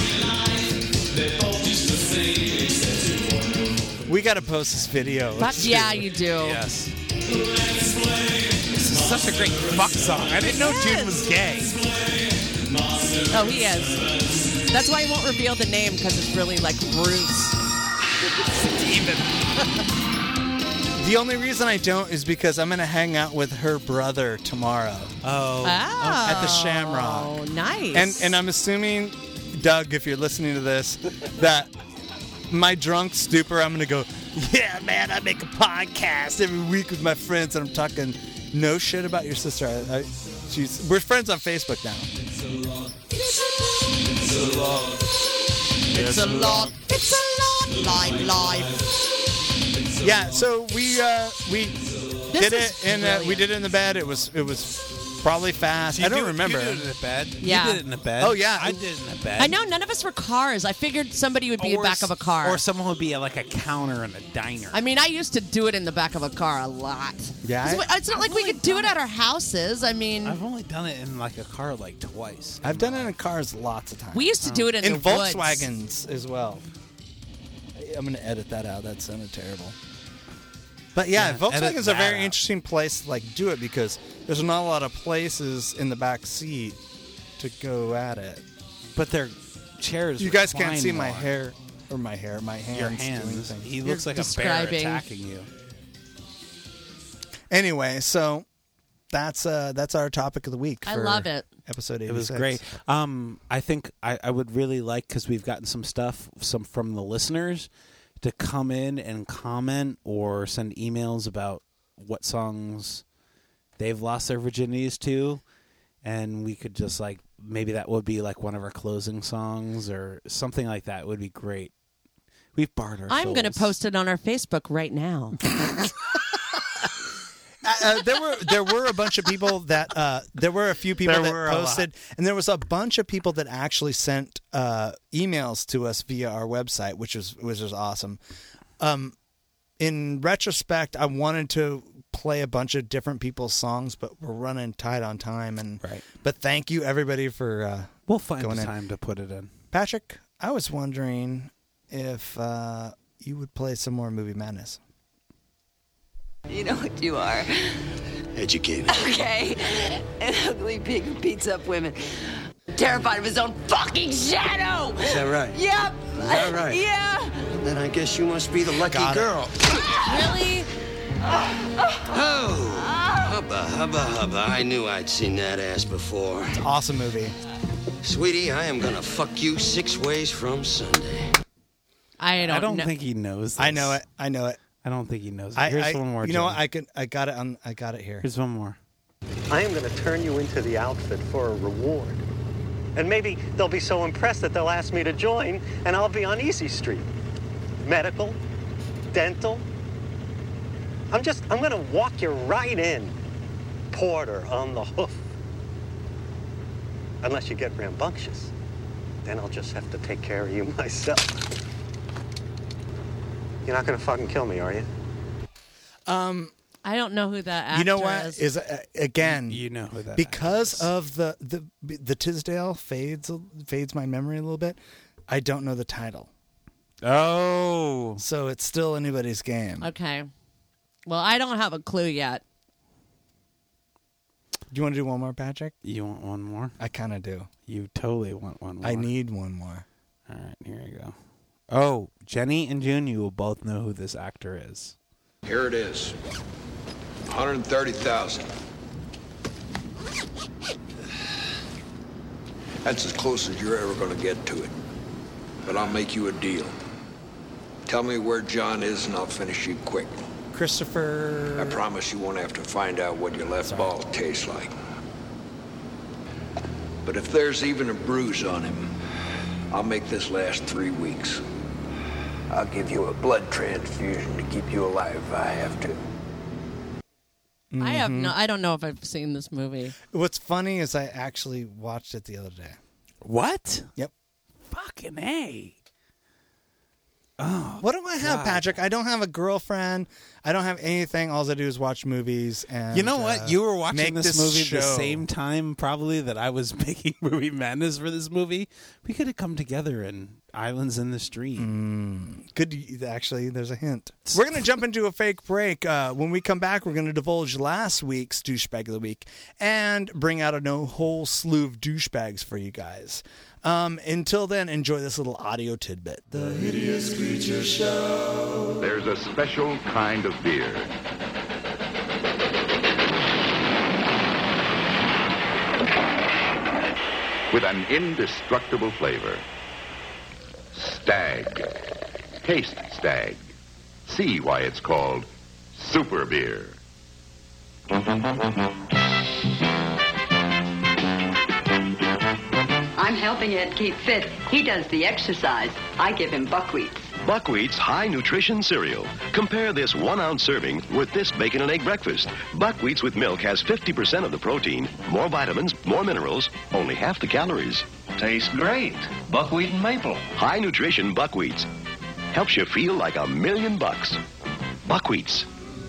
We got to post this video. Fuck yeah, you do. Yes. This is such a great fuck song. I didn't know June was gay. Oh, he is. That's why he won't reveal the name, because it's really like Bruce. Steven. The only reason I don't is because I'm going to hang out with her brother tomorrow. At the Shamrock. Oh, nice. And I'm assuming, Doug, if you're listening to this, that my drunk stupor, I'm going to go, yeah, man, I make a podcast every week with my friends, and I'm talking no shit about your sister. We're friends on Facebook now. It's a lot. Live. Yeah, so we did it in the bed. It was probably fast. I don't remember. You did it in the bed. Yeah. You did it in the bed. Oh, yeah. I did it in the bed. I know none of us were cars. I figured somebody would be in the back of a car. Or someone would be at like a counter in a diner. I mean, I used to do it in the back of a car a lot. Yeah. It's not like we could do it at our houses. I mean, I've only done it in like a car like twice. I've done it in cars lots of times. we used to do it in the woods. Volkswagens as well. I'm going to edit that out. That sounded terrible. But yeah, Volkswagen's a very interesting place to do it because there's not a lot of places in the back seat to go at it. But their chairs. You guys can't see more. my hair or my hands. Your hands. He looks like describing. a bear attacking you. Anyway, so that's our topic of the week. I love it. Episode 86. It was great. I think I would really like, because we've gotten some from the listeners, to come in and comment or send emails about what songs they've lost their virginities to, and we could just maybe that would be one of our closing songs or something like that. It would be great. We've barred our I'm going to post it on our Facebook right now. There were a bunch of people that there were a few people that posted, and there was a bunch of people that actually sent emails to us via our website, which was awesome. In retrospect, I wanted to play a bunch of different people's songs, but we're running tight on time. But thank you everybody for we'll find going the time to put it in. Patrick, I was wondering if you would play some more Movie Madness. You know what you are. Educated. Okay. An ugly pig who beats up women. Terrified of his own fucking shadow. Is that right? Yep. Is that right? Yeah. Then I guess you must be the lucky girl. Really? Oh. Hubba. I knew I'd seen that ass before. It's an awesome movie. Sweetie, I am gonna fuck you 6 ways from Sunday. I don't know. think he knows this. I know it. I don't think he knows it. Here's one more. You know what? I got it here. Here's one more. I am going to turn you into the outfit for a reward. And maybe they'll be so impressed that they'll ask me to join, and I'll be on Easy Street. Medical, dental. I'm going to walk you right in. Porter on the hoof. Unless you get rambunctious. Then I'll just have to take care of you myself. You're not going to fucking kill me, are you? I don't know who that actor You know what is again? You know who that because is. of the Tisdale fades my memory a little bit. I don't know the title. Oh, so it's still anybody's game. Okay. Well, I don't have a clue yet. Do you want to do one more, Patrick? You want one more? I kind of do. You totally want one more. I need one more. All right, here you go. Oh, Jenny and June, you will both know who this actor is. Here it is. 130,000. That's as close as you're ever going to get to it. But I'll make you a deal. Tell me where John is and I'll finish you quick. Christopher... I promise you won't have to find out what your left ball tastes like. But if there's even a bruise on him, I'll make this last 3 weeks. I'll give you a blood transfusion to keep you alive if I have to. Mm-hmm. I don't know if I've seen this movie. What's funny is I actually watched it the other day. What? Yep. Fucking A. Oh, what do I have, Patrick? I don't have a girlfriend. I don't have anything. All I do is watch movies. And you know what? You were watching this movie show. the same time, probably, that I was making Movie Madness for this movie. We could have come together in Islands in the Stream. Good. Actually, there's a hint. We're going to jump into a fake break. When we come back, we're going to divulge last week's douchebag of the week and bring out a whole slew of douchebags for you guys. Until then, enjoy this little audio tidbit. The Hideous Creature Show. There's a special kind of of beer. With an indestructible flavor. Stag. Taste Stag. See why it's called Super Beer. I'm helping Ed keep fit. He does the exercise. I give him buckwheat. Buckwheat's high nutrition cereal. Compare this 1 ounce serving with this bacon and egg breakfast. Buckwheats with milk has 50% of the protein, more vitamins, more minerals, only half the calories. Tastes great. Buckwheat and maple. High nutrition Buckwheats. Helps you feel like $1,000,000. Buckwheats.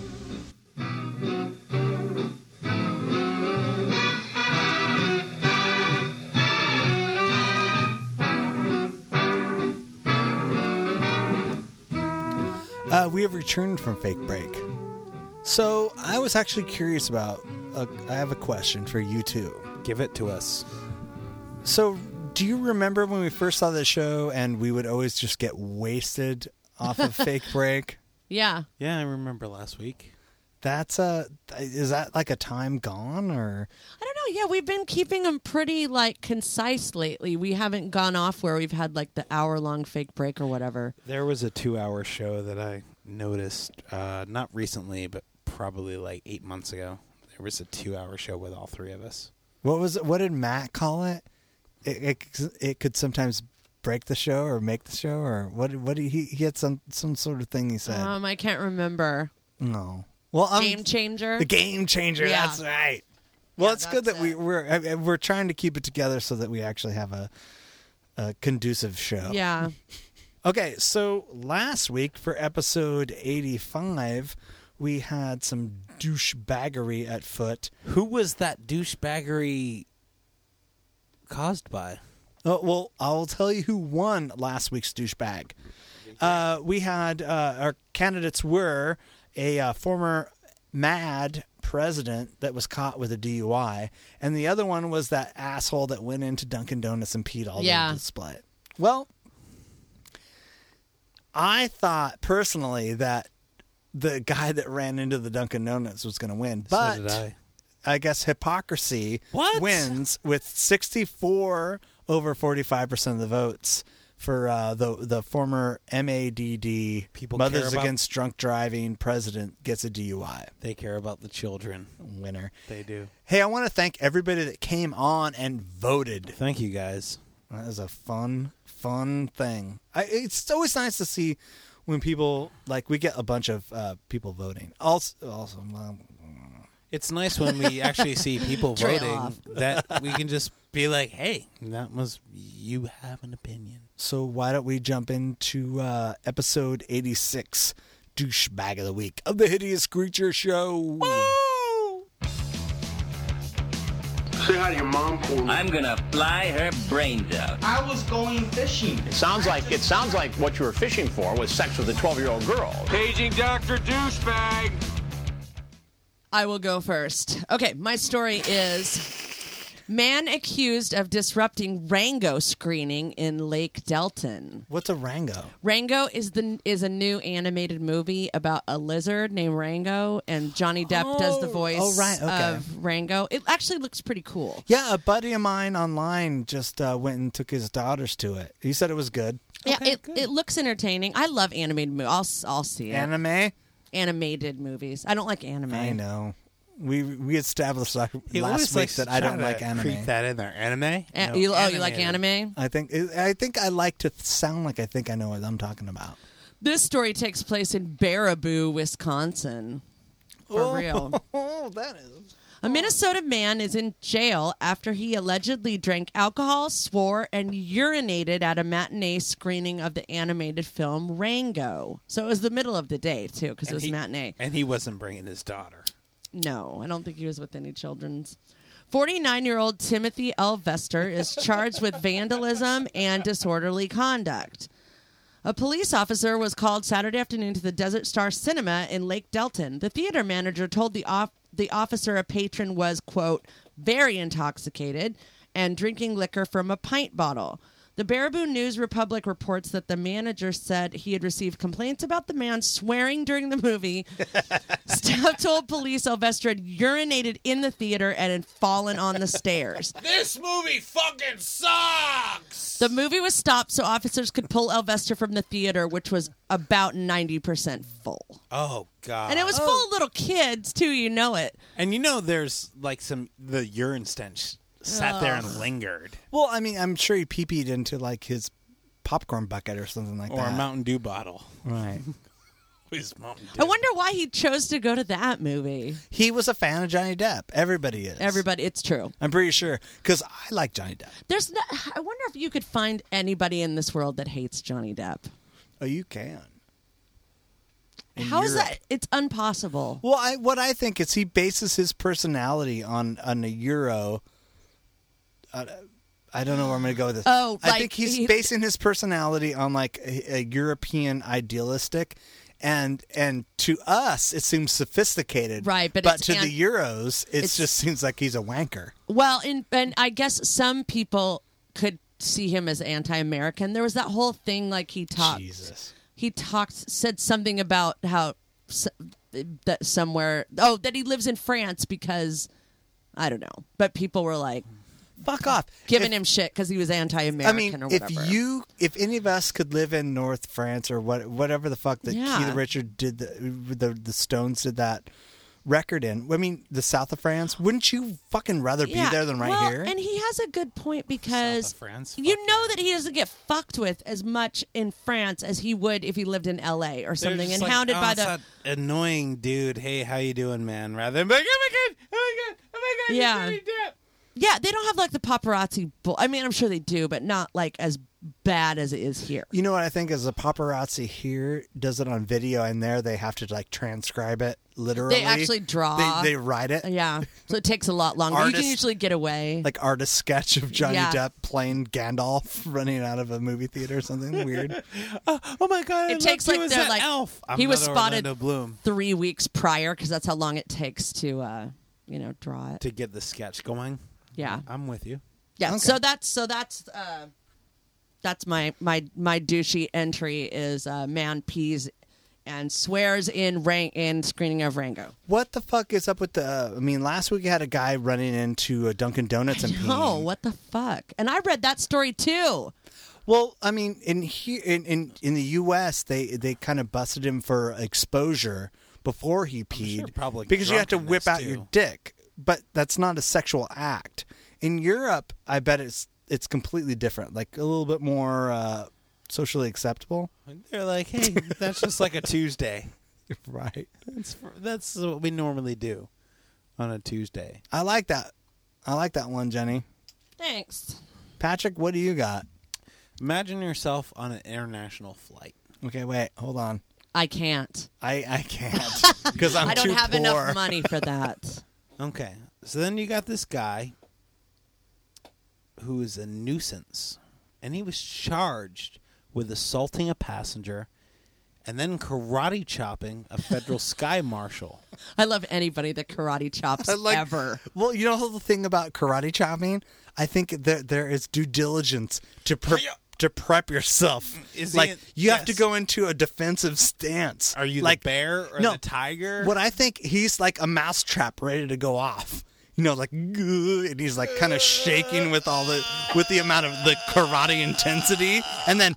We have returned from Fake Break. So I was actually curious about, I have a question for you two. Give it to us. So do you remember when we first saw the show and we would always just get wasted off of Fake Break? Yeah. Yeah, I remember last week. Is that like a time gone or? I don't know. Yeah, we've been keeping them pretty concise lately. We haven't gone off where we've had the hour-long Fake Break or whatever. There was a 2-hour show that I noticed, not recently, but probably 8 months ago. There was a 2-hour show with all three of us. What did Matt call it? It could sometimes break the show or make the show, or what did he had some sort of thing he said. I can't remember. No. Well, Game Changer. The Game Changer. Yeah. That's right. Well, it's good that we're trying to keep it together so that we actually have a conducive show. Yeah. Okay, so last week for episode 85, we had some douchebaggery at foot. Who was that douchebaggery caused by? Oh, well, I'll tell you who won last week's douchebag. We had our candidates were a former MAD president that was caught with a DUI, and the other one was that asshole that went into Dunkin' Donuts and peed all over the display. Well, I thought personally that the guy that ran into the Dunkin' Donuts was going to win, but so did I guess hypocrisy wins with 64 over 45% of the votes for the former MADD Mothers Against Drunk Driving president gets a DUI. They care about the children. Winner. They do. Hey, I want to thank everybody that came on and voted. Thank you, guys. That was a fun thing. It's always nice to see when people, we get a bunch of people voting. Also, it's nice when we actually see people voting that we can just be like, hey, you have an opinion. So why don't we jump into episode 86, Douchebag of the Week of the Hideous Creature Show. Woo! Say hi to your mom for me. I'm gonna fly her brains out. I was going fishing. It sounds like what you were fishing for was sex with a 12-year-old girl. Paging Dr. Douchebag. I will go first. Okay, my story is man accused of disrupting Rango screening in Lake Delton. What's a Rango? Rango is a new animated movie about a lizard named Rango, and Johnny Depp does the voice of Rango. It actually looks pretty cool. Yeah, a buddy of mine online just went and took his daughters to it. He said it was good. Yeah, it looks entertaining. I love animated movies. I'll see it. Anime? Animated movies. I don't like anime. I know. We established last week that I don't like anime. Creep that in there. Anime? You like anime? I think I like to sound like I think I know what I'm talking about. This story takes place in Baraboo, Wisconsin. For real. Oh, that is. A Minnesota man is in jail after he allegedly drank alcohol, swore, and urinated at a matinee screening of the animated film Rango. So it was the middle of the day, too, because it was matinee. And he wasn't bringing his daughter. No, I don't think he was with any children's. 49-year-old Timothy L. Vester is charged with vandalism and disorderly conduct. A police officer was called Saturday afternoon to the Desert Star Cinema in Lake Delton. The theater manager told the officer a patron was, quote, very intoxicated and drinking liquor from a pint bottle. The Baraboo News Republic reports that the manager said he had received complaints about the man swearing during the movie. Staff told police Sylvester had urinated in the theater and had fallen on the stairs. This movie fucking sucks! The movie was stopped so officers could pull Sylvester from the theater, which was about 90% full. Oh, God. And it was full of little kids, too, you know it. And you know there's like the urine stench sat there and lingered. Well, I mean, I'm sure he pee-peed into like his popcorn bucket or something like or that. a Mountain Dew bottle. Right. I wonder why he chose to go to that movie. He was a fan of Johnny Depp. Everybody is. Everybody, it's true. I'm pretty sure, because I like Johnny Depp. I wonder if you could find anybody in this world that hates Johnny Depp. Oh, you can. How is that? It's impossible. Well, what I think is he bases his personality on a Euro. I don't know where I'm going to go with this. Oh, I think he's basing his personality on like a European idealistic, and to us it seems sophisticated, right? But to the Euros, it just seems like he's a wanker. Well, and I guess some people could see him as anti-American. There was that whole thing, like he talked. Jesus. He said something about how that somewhere. Oh, that he lives in France because I don't know. But people were like, "Fuck off," giving him shit because he was anti-American. I mean, or whatever. if any of us could live in North France or whatever the fuck that Keith Richard did, the Stones did that record in. I mean, the south of France. Wouldn't you fucking rather be there than here? And he has a good point because South of France? you know that he doesn't get fucked with as much in France as he would if he lived in L.A. or something and hounded by the annoying dude. Hey, how you doing, man? Rather than like, oh my god, yeah. Johnny Depp. Yeah, they don't have like the paparazzi. I mean, I'm sure they do, but not like as bad as it is here. You know what I think is the paparazzi here does it on video, and there they have to like transcribe it literally. They actually draw. They write it. Yeah, so it takes a lot longer. You can usually get away. Like artist sketch of Johnny Depp playing Gandalf running out of a movie theater or something weird. Oh my god! It takes like they're like elf. He was spotted Bloom 3 weeks prior because that's how long it takes to draw it to get the sketch going. Yeah, I'm with you. Yeah, okay. so that's my douchey entry is man pees and swears in screening of Rango. What the fuck is up with the? I mean, last week you had a guy running into a Dunkin' Donuts and peeing. Oh, what the fuck? And I read that story too. Well, I mean, in the U.S., they kind of busted him for exposure before he peed, sure probably because you have to whip out too. your dick. But that's not a sexual act. In Europe, I bet it's completely different, like a little bit more socially acceptable. They're like, hey, that's just like a Tuesday. Right. That's what we normally do on a Tuesday. I like that. I like that one, Jenny. Thanks. Patrick, what do you got? Imagine yourself on an international flight. Okay, wait, hold on. I can't. I can't because I don't have enough money for that. Okay, so then you got this guy who is a nuisance, and he was charged with assaulting a passenger and then karate chopping a federal sky marshal. I love anybody that karate chops ever. Well, you know the thing about karate chopping? I think there is due diligence to prep yourself. You have to go into a defensive stance. Are you like the bear or the tiger? What I think, he's like a mousetrap ready to go off. You know, like, and he's like kind of shaking with the amount of the karate intensity, and then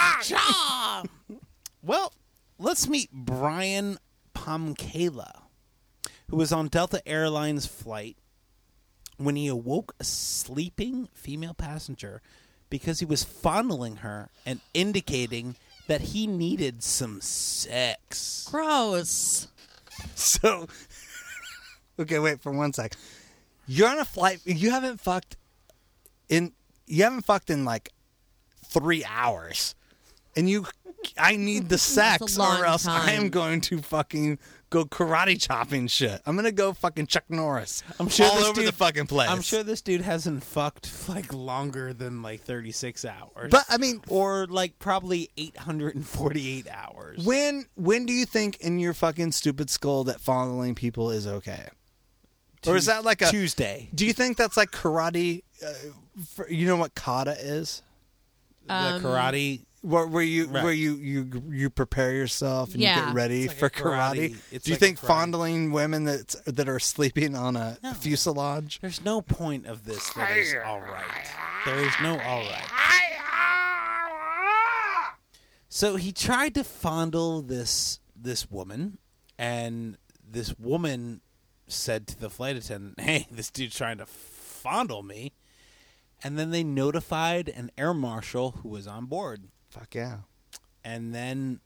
well, let's meet Brian Pomkala, who was on Delta Airlines flight when he awoke a sleeping female passenger because he was fondling her and indicating that he needed some sex. Gross. So, okay, wait for 1 sec. You're on a flight. You haven't fucked in like 3 hours, and I need the sex, or else I am going to fucking go karate chopping shit. I'm gonna go fucking Chuck Norris. I'm sure all over the fucking place. I'm sure this dude hasn't fucked like longer than like 36 hours. But I mean, or like probably 848 hours. When do you think in your fucking stupid skull that fondling people is okay? Or is that like a Tuesday? Do you think that's like karate? You know what kata is? The karate. Where you prepare yourself and you get ready It's like for a karate. karate. It's Do you like think a karate. fondling women that are sleeping on a fuselage? There's no point of this that is all right. There is no all right. So he tried to fondle this woman, and this woman said to the flight attendant, "Hey, this dude's trying to fondle me." And then they notified an air marshal who was on board. Fuck yeah. And then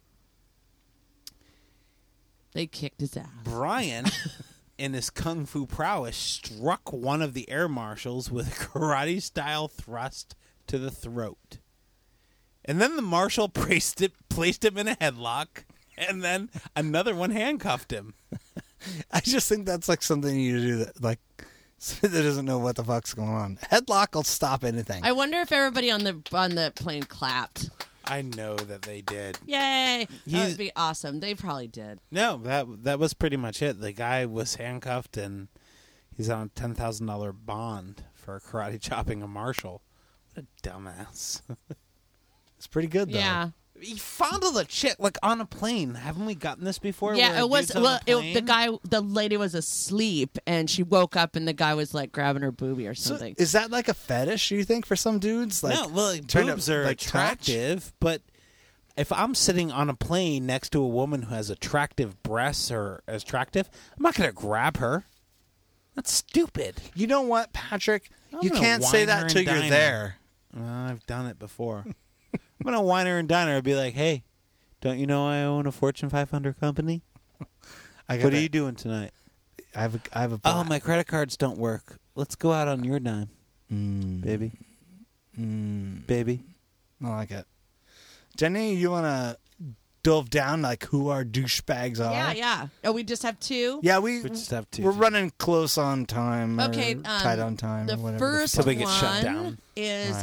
they kicked his ass. Brian, in his kung fu prowess, struck one of the air marshals with a karate-style thrust to the throat. And then the marshal placed him in a headlock, and then another one handcuffed him. I just think that's like something you do that like that doesn't know what the fuck's going on. Headlock will stop anything. I wonder if everybody on the plane clapped. I know that they did. Yay! That would be awesome. They probably did. No, that was pretty much it. The guy was handcuffed, and he's on a $10,000 bond for karate chopping a marshal. What a dumbass. It's pretty good, though. Yeah. He fondled a chick like on a plane. Haven't we gotten this before? Yeah, where a it was. dude's on Well, a plane? the lady was asleep, and she woke up, and the guy was like grabbing her boobie or something. Is that like a fetish, you think, for some dudes? Like, no, well, like, trying to, boobs are like, touch? attractive, but if I'm sitting on a plane next to a woman who has attractive breasts or is attractive, I'm not going to grab her. That's stupid. You know what, Patrick? I'm You gonna can't say wine her that and till you're dine her. there. Well, I've done it before. I'm going to whine her and dine her and be like, hey, don't you know I own a Fortune 500 company? What are you doing tonight? I have a Oh, my credit cards don't work. Let's go out on your dime, baby. Baby. I like it. Jenny, you want to delve down like who our douchebags are? Yeah. Oh, we just have two? Yeah, we just have two. We're running close on time. Or Okay, tight on time. The or whatever first fuck. one is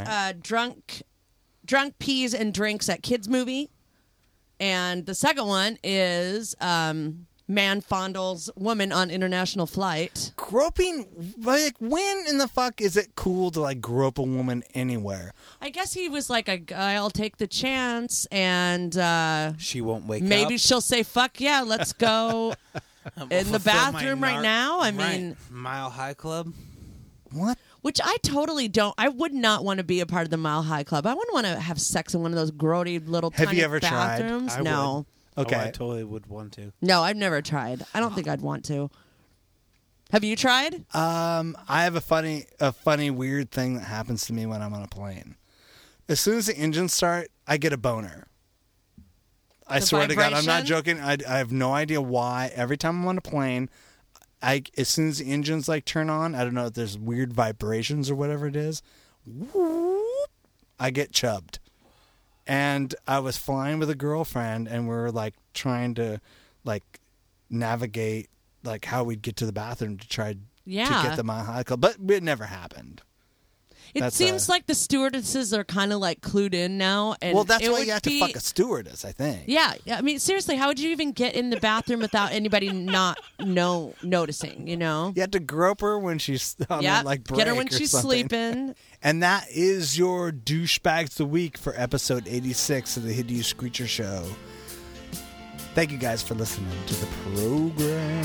drunk peas and drinks at kids movie, and the second one is man fondles woman on international flight. Groping, like, when in the fuck is it cool to like grope a woman anywhere? I guess he was like, I'll take the chance, and she won't wake up. maybe she'll say, "Fuck yeah, let's go in the Fulfill my bathroom right now." I Right. mean, Mile High Club. What? Which I totally don't. I would not want to be a part of the Mile High Club. I wouldn't want to have sex in one of those grody little Have tiny you ever tried? bathrooms. I No. would. Okay. Oh, I totally would want to. No, I've never tried. I don't think I'd want to. Have you tried? I have a funny, weird thing that happens to me when I'm on a plane. As soon as the engines start, I get a boner. I The swear to God, I'm not vibration? joking. I have no idea why. Every time I'm on a plane, as soon as the engines like turn on, I don't know if there's weird vibrations or whatever it is. Whoop, I get chubbed. And I was flying with a girlfriend, and we were like trying to like navigate like how we'd get to the bathroom to try to get the Mile High Club, but it never happened. It seems like the stewardesses are kind of like clued in now. And well, that's it why would you have to be- fuck a stewardess, I think. Yeah, I mean, seriously, how would you even get in the bathroom without anybody not noticing? You know? You have to grope her when she's on Yeah, like break get her when or she's something. sleeping. And that is your douchebags of the week for episode 86 of the Hideous Creature Show. Thank you guys for listening to the program.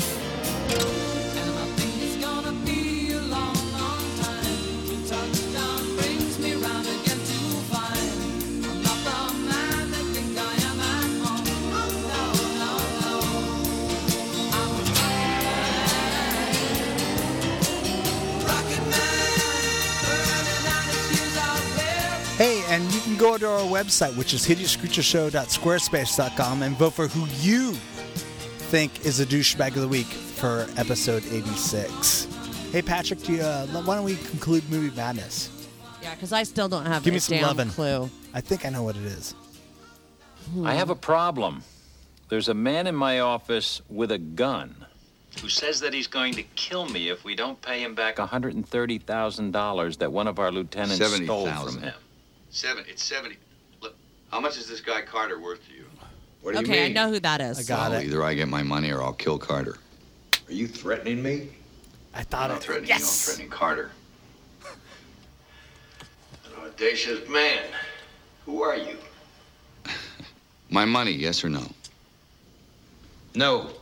Hey, and you can go to our website, which is hideouscreatureshow.squarespace.com, and vote for who you think is a douchebag of the week for episode 86. Hey, Patrick, why don't we conclude Movie Madness? Yeah, because I still don't have Give a me some damn lovin'. clue. I think I know what it is. I have a problem. There's a man in my office with a gun who says that he's going to kill me if we don't pay him back $130,000 that one of our lieutenants stole from him. It's 70. Look, how much is this guy Carter worth to you? What do you Okay, mean? I know who that is. Either I get my money or I'll kill Carter. Are you threatening me? I thought I'm not threatening you, I'm threatening Carter. An audacious man. Who are you? My money, yes or no? No.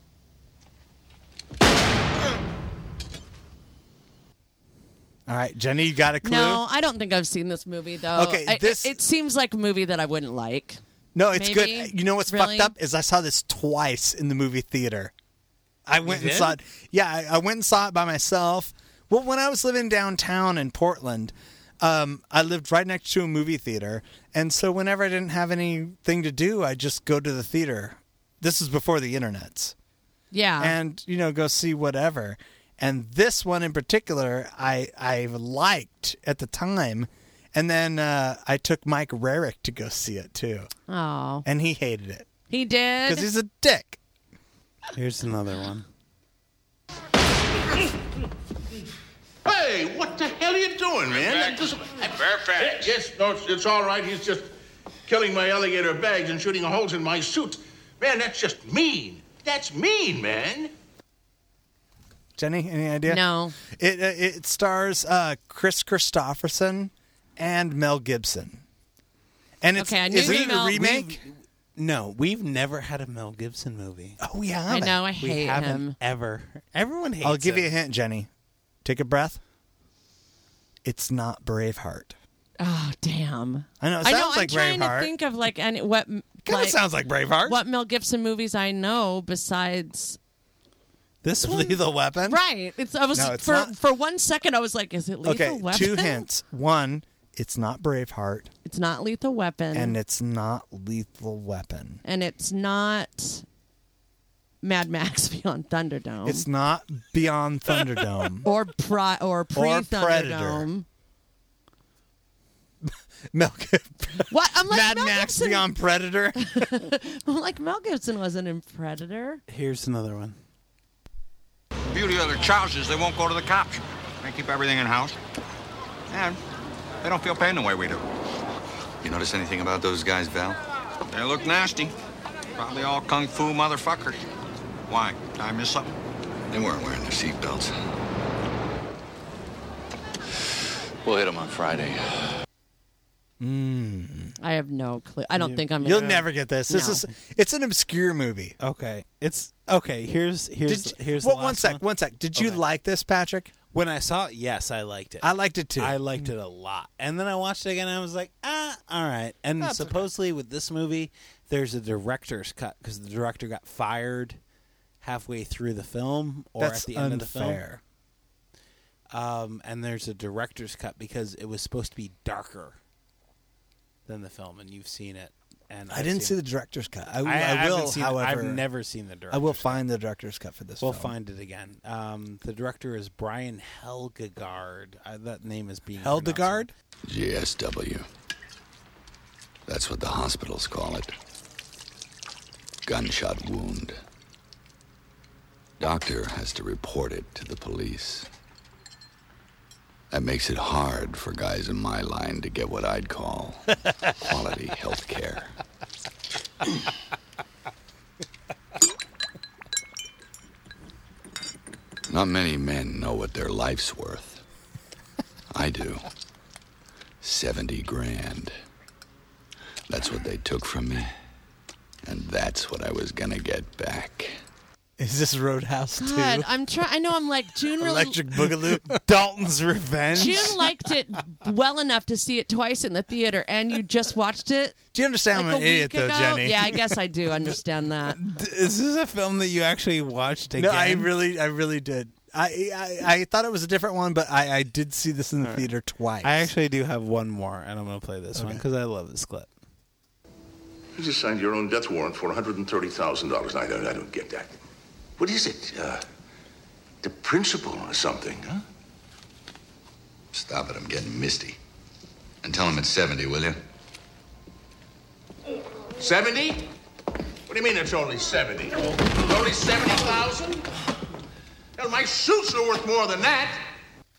All right, Jenny, you got a clue? No, I don't think I've seen this movie though. Okay, it seems like a movie that I wouldn't like. No, it's Maybe? good. You know what's Really? fucked up is I saw this twice in the movie theater. I went and did? saw it. Yeah, I went and saw it by myself. Well, when I was living downtown in Portland, I lived right next to a movie theater, and so whenever I didn't have anything to do, I'd just go to the theater. This is before the internets. Yeah. And, go see whatever. And this one in particular, I liked at the time. And then I took Mike Rarick to go see it, too. Oh. And he hated it. He did? Because he's a dick. Here's another one. Hey, what the hell are you doing, man? Fairfax. Yes, no, it's all right. He's just killing my alligator bags and shooting holes in my suit. Man, that's just mean. That's mean, man. Jenny, any idea? No. It stars Chris Christopherson and Mel Gibson. And it's, Okay, I knew is it a Mel- remake? No, we've never had a Mel Gibson movie. Oh, we I haven't. know, I We hate haven't him. ever. Everyone hates I'll give you a him. hint, Jenny. Take a breath. It's not Braveheart. Oh, damn. I know, it sounds like I'm trying Braveheart. to think of what Kind of sounds like Braveheart. what Mel Gibson movies I know besides This one? Lethal Weapon? Right. It's it's not. for 1 second I was like, is it Lethal Okay, Weapon? 2 hints. 1, it's not Braveheart. It's not Lethal Weapon. And it's not Lethal Weapon. And it's not Mad Max Beyond Thunderdome. It's not Beyond Thunderdome. or pre-Thunderdome. Mel What? I'm like Mad Mel Max Gibson. Beyond Predator. I'm like Mel Gibson wasn't in Predator. Here's another one. Beauty of their trousers, they won't go to the cops. They keep everything in house. And they don't feel pain the way we do. You notice anything about those guys, Val? They look nasty. Probably all kung fu motherfuckers. Why? Did I miss something? They weren't wearing their seatbelts. We'll hit them on Friday. I have no clue. I don't think I'm. You'll never get this. It's an obscure movie. Okay. It's okay. Here's well, the last one sec. Did you like this, Patrick? When I saw it, yes, I liked it. I liked it too. I liked it a lot. And then I watched it again and I was like, all right. And supposedly with this movie, there's a director's cut because the director got fired halfway through the film or That's at the end unfair. of the film. And there's a director's cut because it was supposed to be darker than the film, and you've seen it. And I didn't see the director's cut. I haven't will, seen it. however. I've never seen the director's I will find the director's cut for this We'll film. find it again. The director is Brian Helgegaard. That name is being Helgegaard? GSW. That's what the hospitals call it. Gunshot wound. Doctor has to report it to the police. That makes it hard for guys in my line to get what I'd call quality health care. Not many men know what their life's worth. I do. 70 grand. That's what they took from me. And that's what I was gonna get back. Is this Roadhouse 2? God, I'm trying. I know I'm like June. Really, Electric Boogaloo? Dalton's Revenge? June liked it well enough to see it twice in the theater, and you just watched it. Do you understand like I'm an idiot, though, ago? Jenny? Yeah, I guess I do understand that. Is this a film that you actually watched again? No, I really did. I thought it was a different one, but I did see this in the theater twice. I actually do have one more, and I'm going to play this one because I love this clip. You just signed your own death warrant for $130,000. I don't get that. What is it? The principal or something, huh? Stop it, I'm getting misty. And tell him it's 70, will you? 70? What do you mean it's only 70? It's only 70,000? Hell, my suits are worth more than that.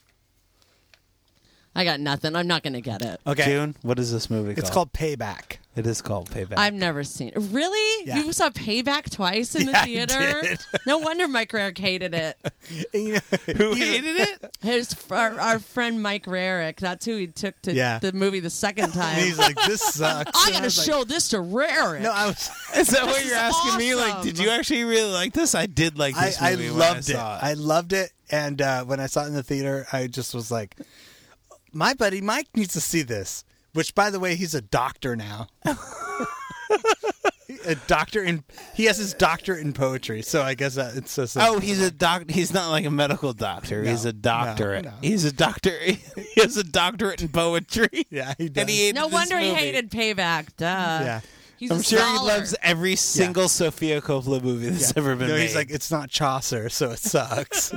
I got nothing. I'm not going to get it. Okay. June, what is this movie called? It's called Payback. It is called Payback. I've never seen it. Really? Yeah. You saw Payback twice in the Yeah, I theater? did. No wonder Mike Rarick hated it. Who hated it? Our friend Mike Rarick. That's who he took to the movie the second time. He's like, this sucks. I'm And I going to was like- show this to Rarick. No, I was. Is that what This you're is asking me? Like, awesome. did you actually really like this? I did like this I movie when loved I it. saw it. I loved it. And when I saw it in the theater, I just was like, my buddy Mike needs to see this. Which, by the way, he's a doctor now. He has his doctorate in poetry, so I guess it's so simple. Oh, he's a doctor. He's not like a medical doctor. No, He's a doctorate. no. He's a doctor. He has a doctorate in poetry. Yeah, he does. And he hated No this wonder he movie. hated Payback. Duh. Yeah. He's I'm a sure he scholar. loves every single Sofia Coppola movie that's Yeah. ever been No, made. he's like, it's not Chaucer, so it sucks.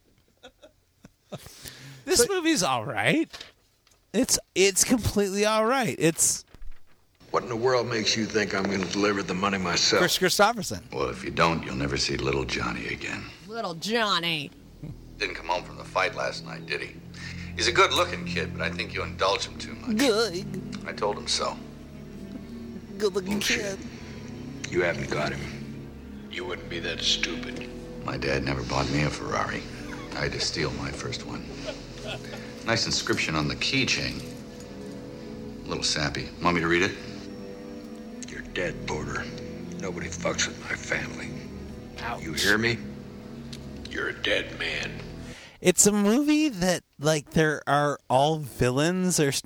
This movie's all right. It's completely all right. It's What in the world makes you think I'm going to deliver the money myself? Chris Christopherson. Well, if you don't, you'll never see little Johnny again. Little Johnny. Didn't come home from the fight last night, did he? He's a good-looking kid, but I think you indulge him too much. Good. I told him so. Good-looking kid. You haven't got him. You wouldn't be that stupid. My dad never bought me a Ferrari. I had to steal my first one. Nice inscription on the keychain. A little sappy. Want me to read it? You're dead, Porter. Nobody fucks with my family. You hear me? You're a dead man. It's a movie that, like, there are all villains. There's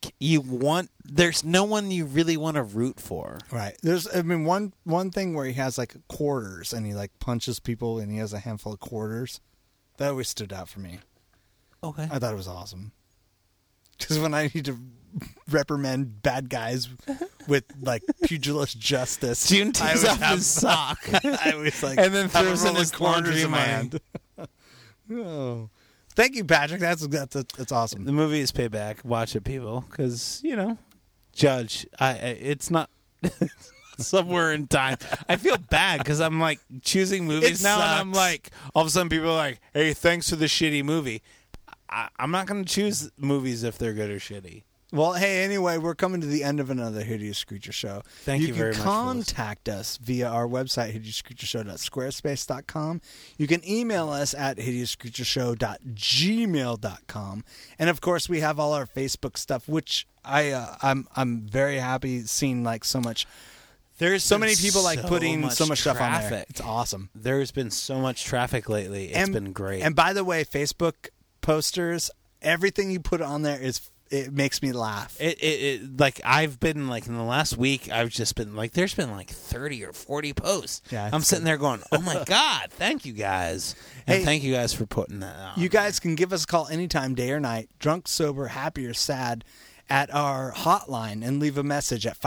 there's no one you really want to root for. Right. There's, I mean, one thing where he has like quarters and he like punches people and he has a handful of quarters. That always stood out for me. Okay. I thought it was awesome. Because when I need to reprimand bad guys with like pugilist justice, June I takes always off have- his sock. I always like and then have a throws in roll his of quarters laundry in my money. hand. Oh. Thank you, Patrick. That's awesome. The movie is Payback. Watch it, people, because judge. It's not somewhere in time. I feel bad because I'm like choosing movies It now, and I'm sucks. like, all of a sudden, people are like, "Hey, thanks for the shitty movie." I'm not going to choose movies if they're good or shitty. Well, hey, anyway, we're coming to the end of another Hideous Creature Show. Thank you very much You for can contact us via our website, hideouscreatureshow.squarespace.com. You can email us at hideouscreatureshow.gmail.com. And, of course, we have all our Facebook stuff, which I'm very happy seeing, like, so much. There's so been many people, like, so putting so much stuff on there. traffic. It's awesome. There's been so much traffic lately. It's been great. And, by the way, Facebook posters, everything you put on there it makes me laugh. It like I've been like in the last week I've just been like there's been like 30 or 40 posts. Yeah, I'm sitting there going, "Oh my god, thank you guys." And Hey, thank you guys for putting that on. You guys can give us a call anytime, day or night, drunk, sober, happy, or sad, at our hotline and leave a message at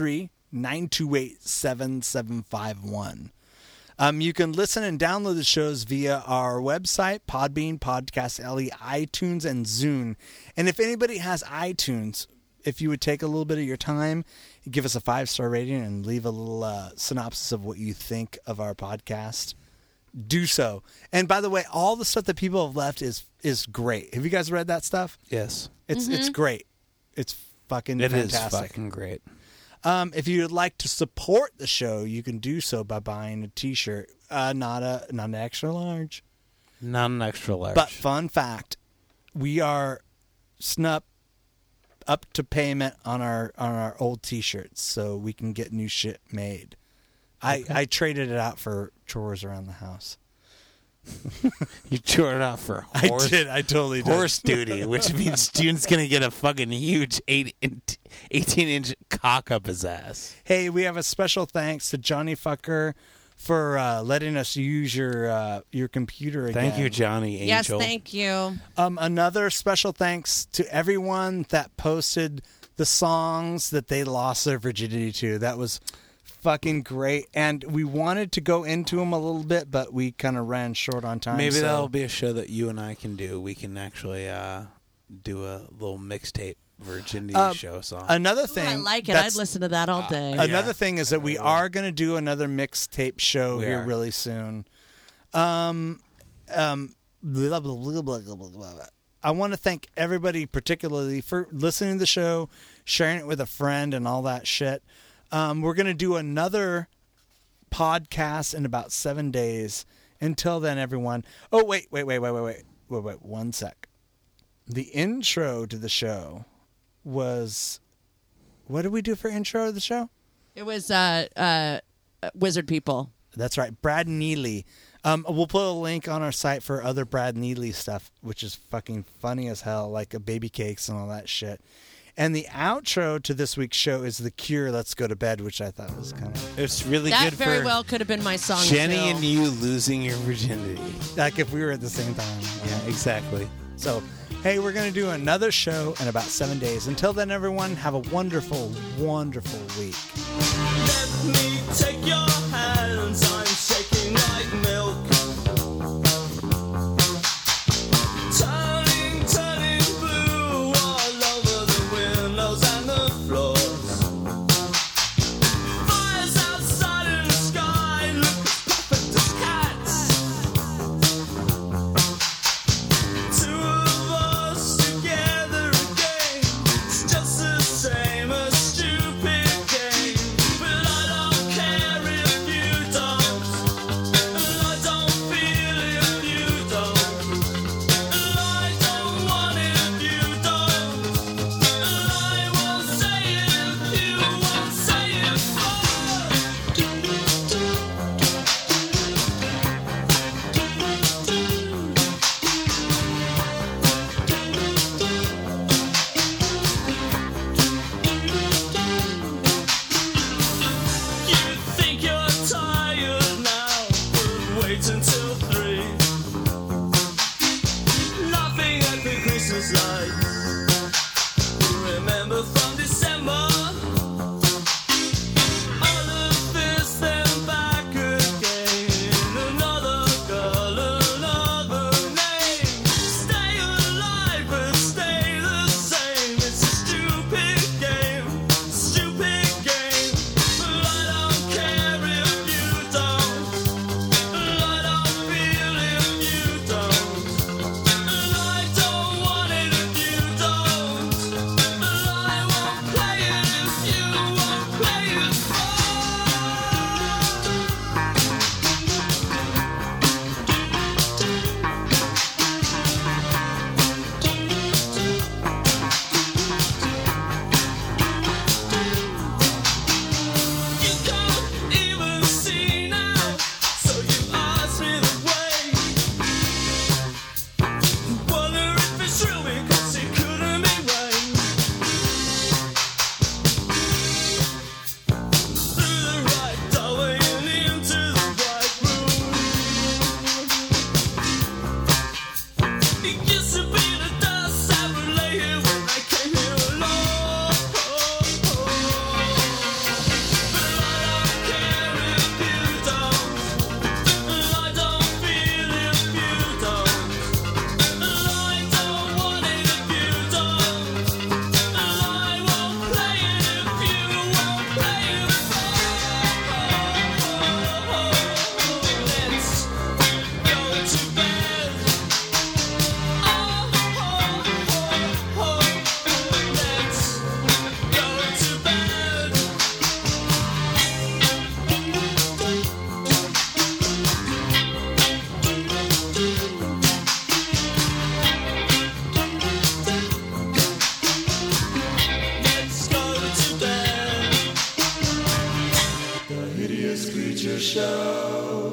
503-928-7751. You can listen and download the shows via our website, Podbean, Podcast Alley, iTunes, and Zune. And if anybody has iTunes, if you would take a little bit of your time, give us a 5-star rating and leave a little synopsis of what you think of our podcast, do so. And by the way, all the stuff that people have left is great. Have you guys read that stuff? Yes. It's great. It's fucking It is fantastic. fucking great. If you'd like to support the show, you can do so by buying a T-shirt, not an extra large. Not an extra large. But fun fact, we are up to payment on our old T-shirts, so we can get new shit made. I traded it out for chores around the house. You tore it out for horse. I did. I totally did. Horse duty, which means June's gonna get a fucking huge 18-inch cock up his ass. Hey, we have a special thanks to Johnny Fucker for letting us use your computer again. Thank you, Johnny Angel. Yes, thank you. Another special thanks to everyone that posted the songs that they lost their virginity to. That was fucking great, and we wanted to go into them a little bit, but we kind of ran short on time. Maybe so. that'll be a show that you and I can do. We can actually do a little mixtape virginity show song. Another thing, I like it. I'd listen to that all day. Another thing is that we are going to do another mixtape show here really soon. Blah, blah, blah, blah, blah, blah, blah. I want to thank everybody particularly for listening to the show, sharing it with a friend and all that shit. We're going to do another podcast in about 7 days. Until then, everyone. Oh, wait, 1 sec. The intro to the show was... What did we do for intro to the show? It was Wizard People. That's right. Brad Neely. We'll put a link on our site for other Brad Neely stuff, which is fucking funny as hell, like baby cakes and all that shit. And the outro to this week's show is The Cure, Let's Go to Bed, which I thought was kind of... It's really that good for... That very well could have been my song, Jenny too. and you losing your virginity. Like if we were at the same time. Yeah, exactly. So, hey, we're going to do another show in about 7 days. Until then, everyone, have a wonderful, wonderful week. Let me take your hands, I'm shaking like milk. Turning blue all over the windows and the floors. Fires outside in the sky look as perfect as cats. Two of us together again, it's just the same, a stupid game. But I don't care if you don't, and I don't feel if you don't, and I don't want it if you don't, and I won't say it if you won't say it. You think you're tired now, but wait until 3. Laughing at the Christmas lights. Remember from December, all of this, then back again. Another girl, another name. Stay alive, but stay the same. It's a stupid game, stupid game. But I don't care if you don't, and I don't feel if you don't, and I don't want it if you don't, and I won't play it if you won't play it. You can't even see now, so you ask me the way. Wonder if it's true because it couldn't be rain. Through the right doorway and into the right room. It used to be the dust that would lay here when I came here alone. But I don't care if you don't, and I don't feel if you don't, and I don't want it if you don't, and I won't play it if you won't play it. Let's go to bed. Let's go to bed. Let's go to bed. The Hideous Creature Show.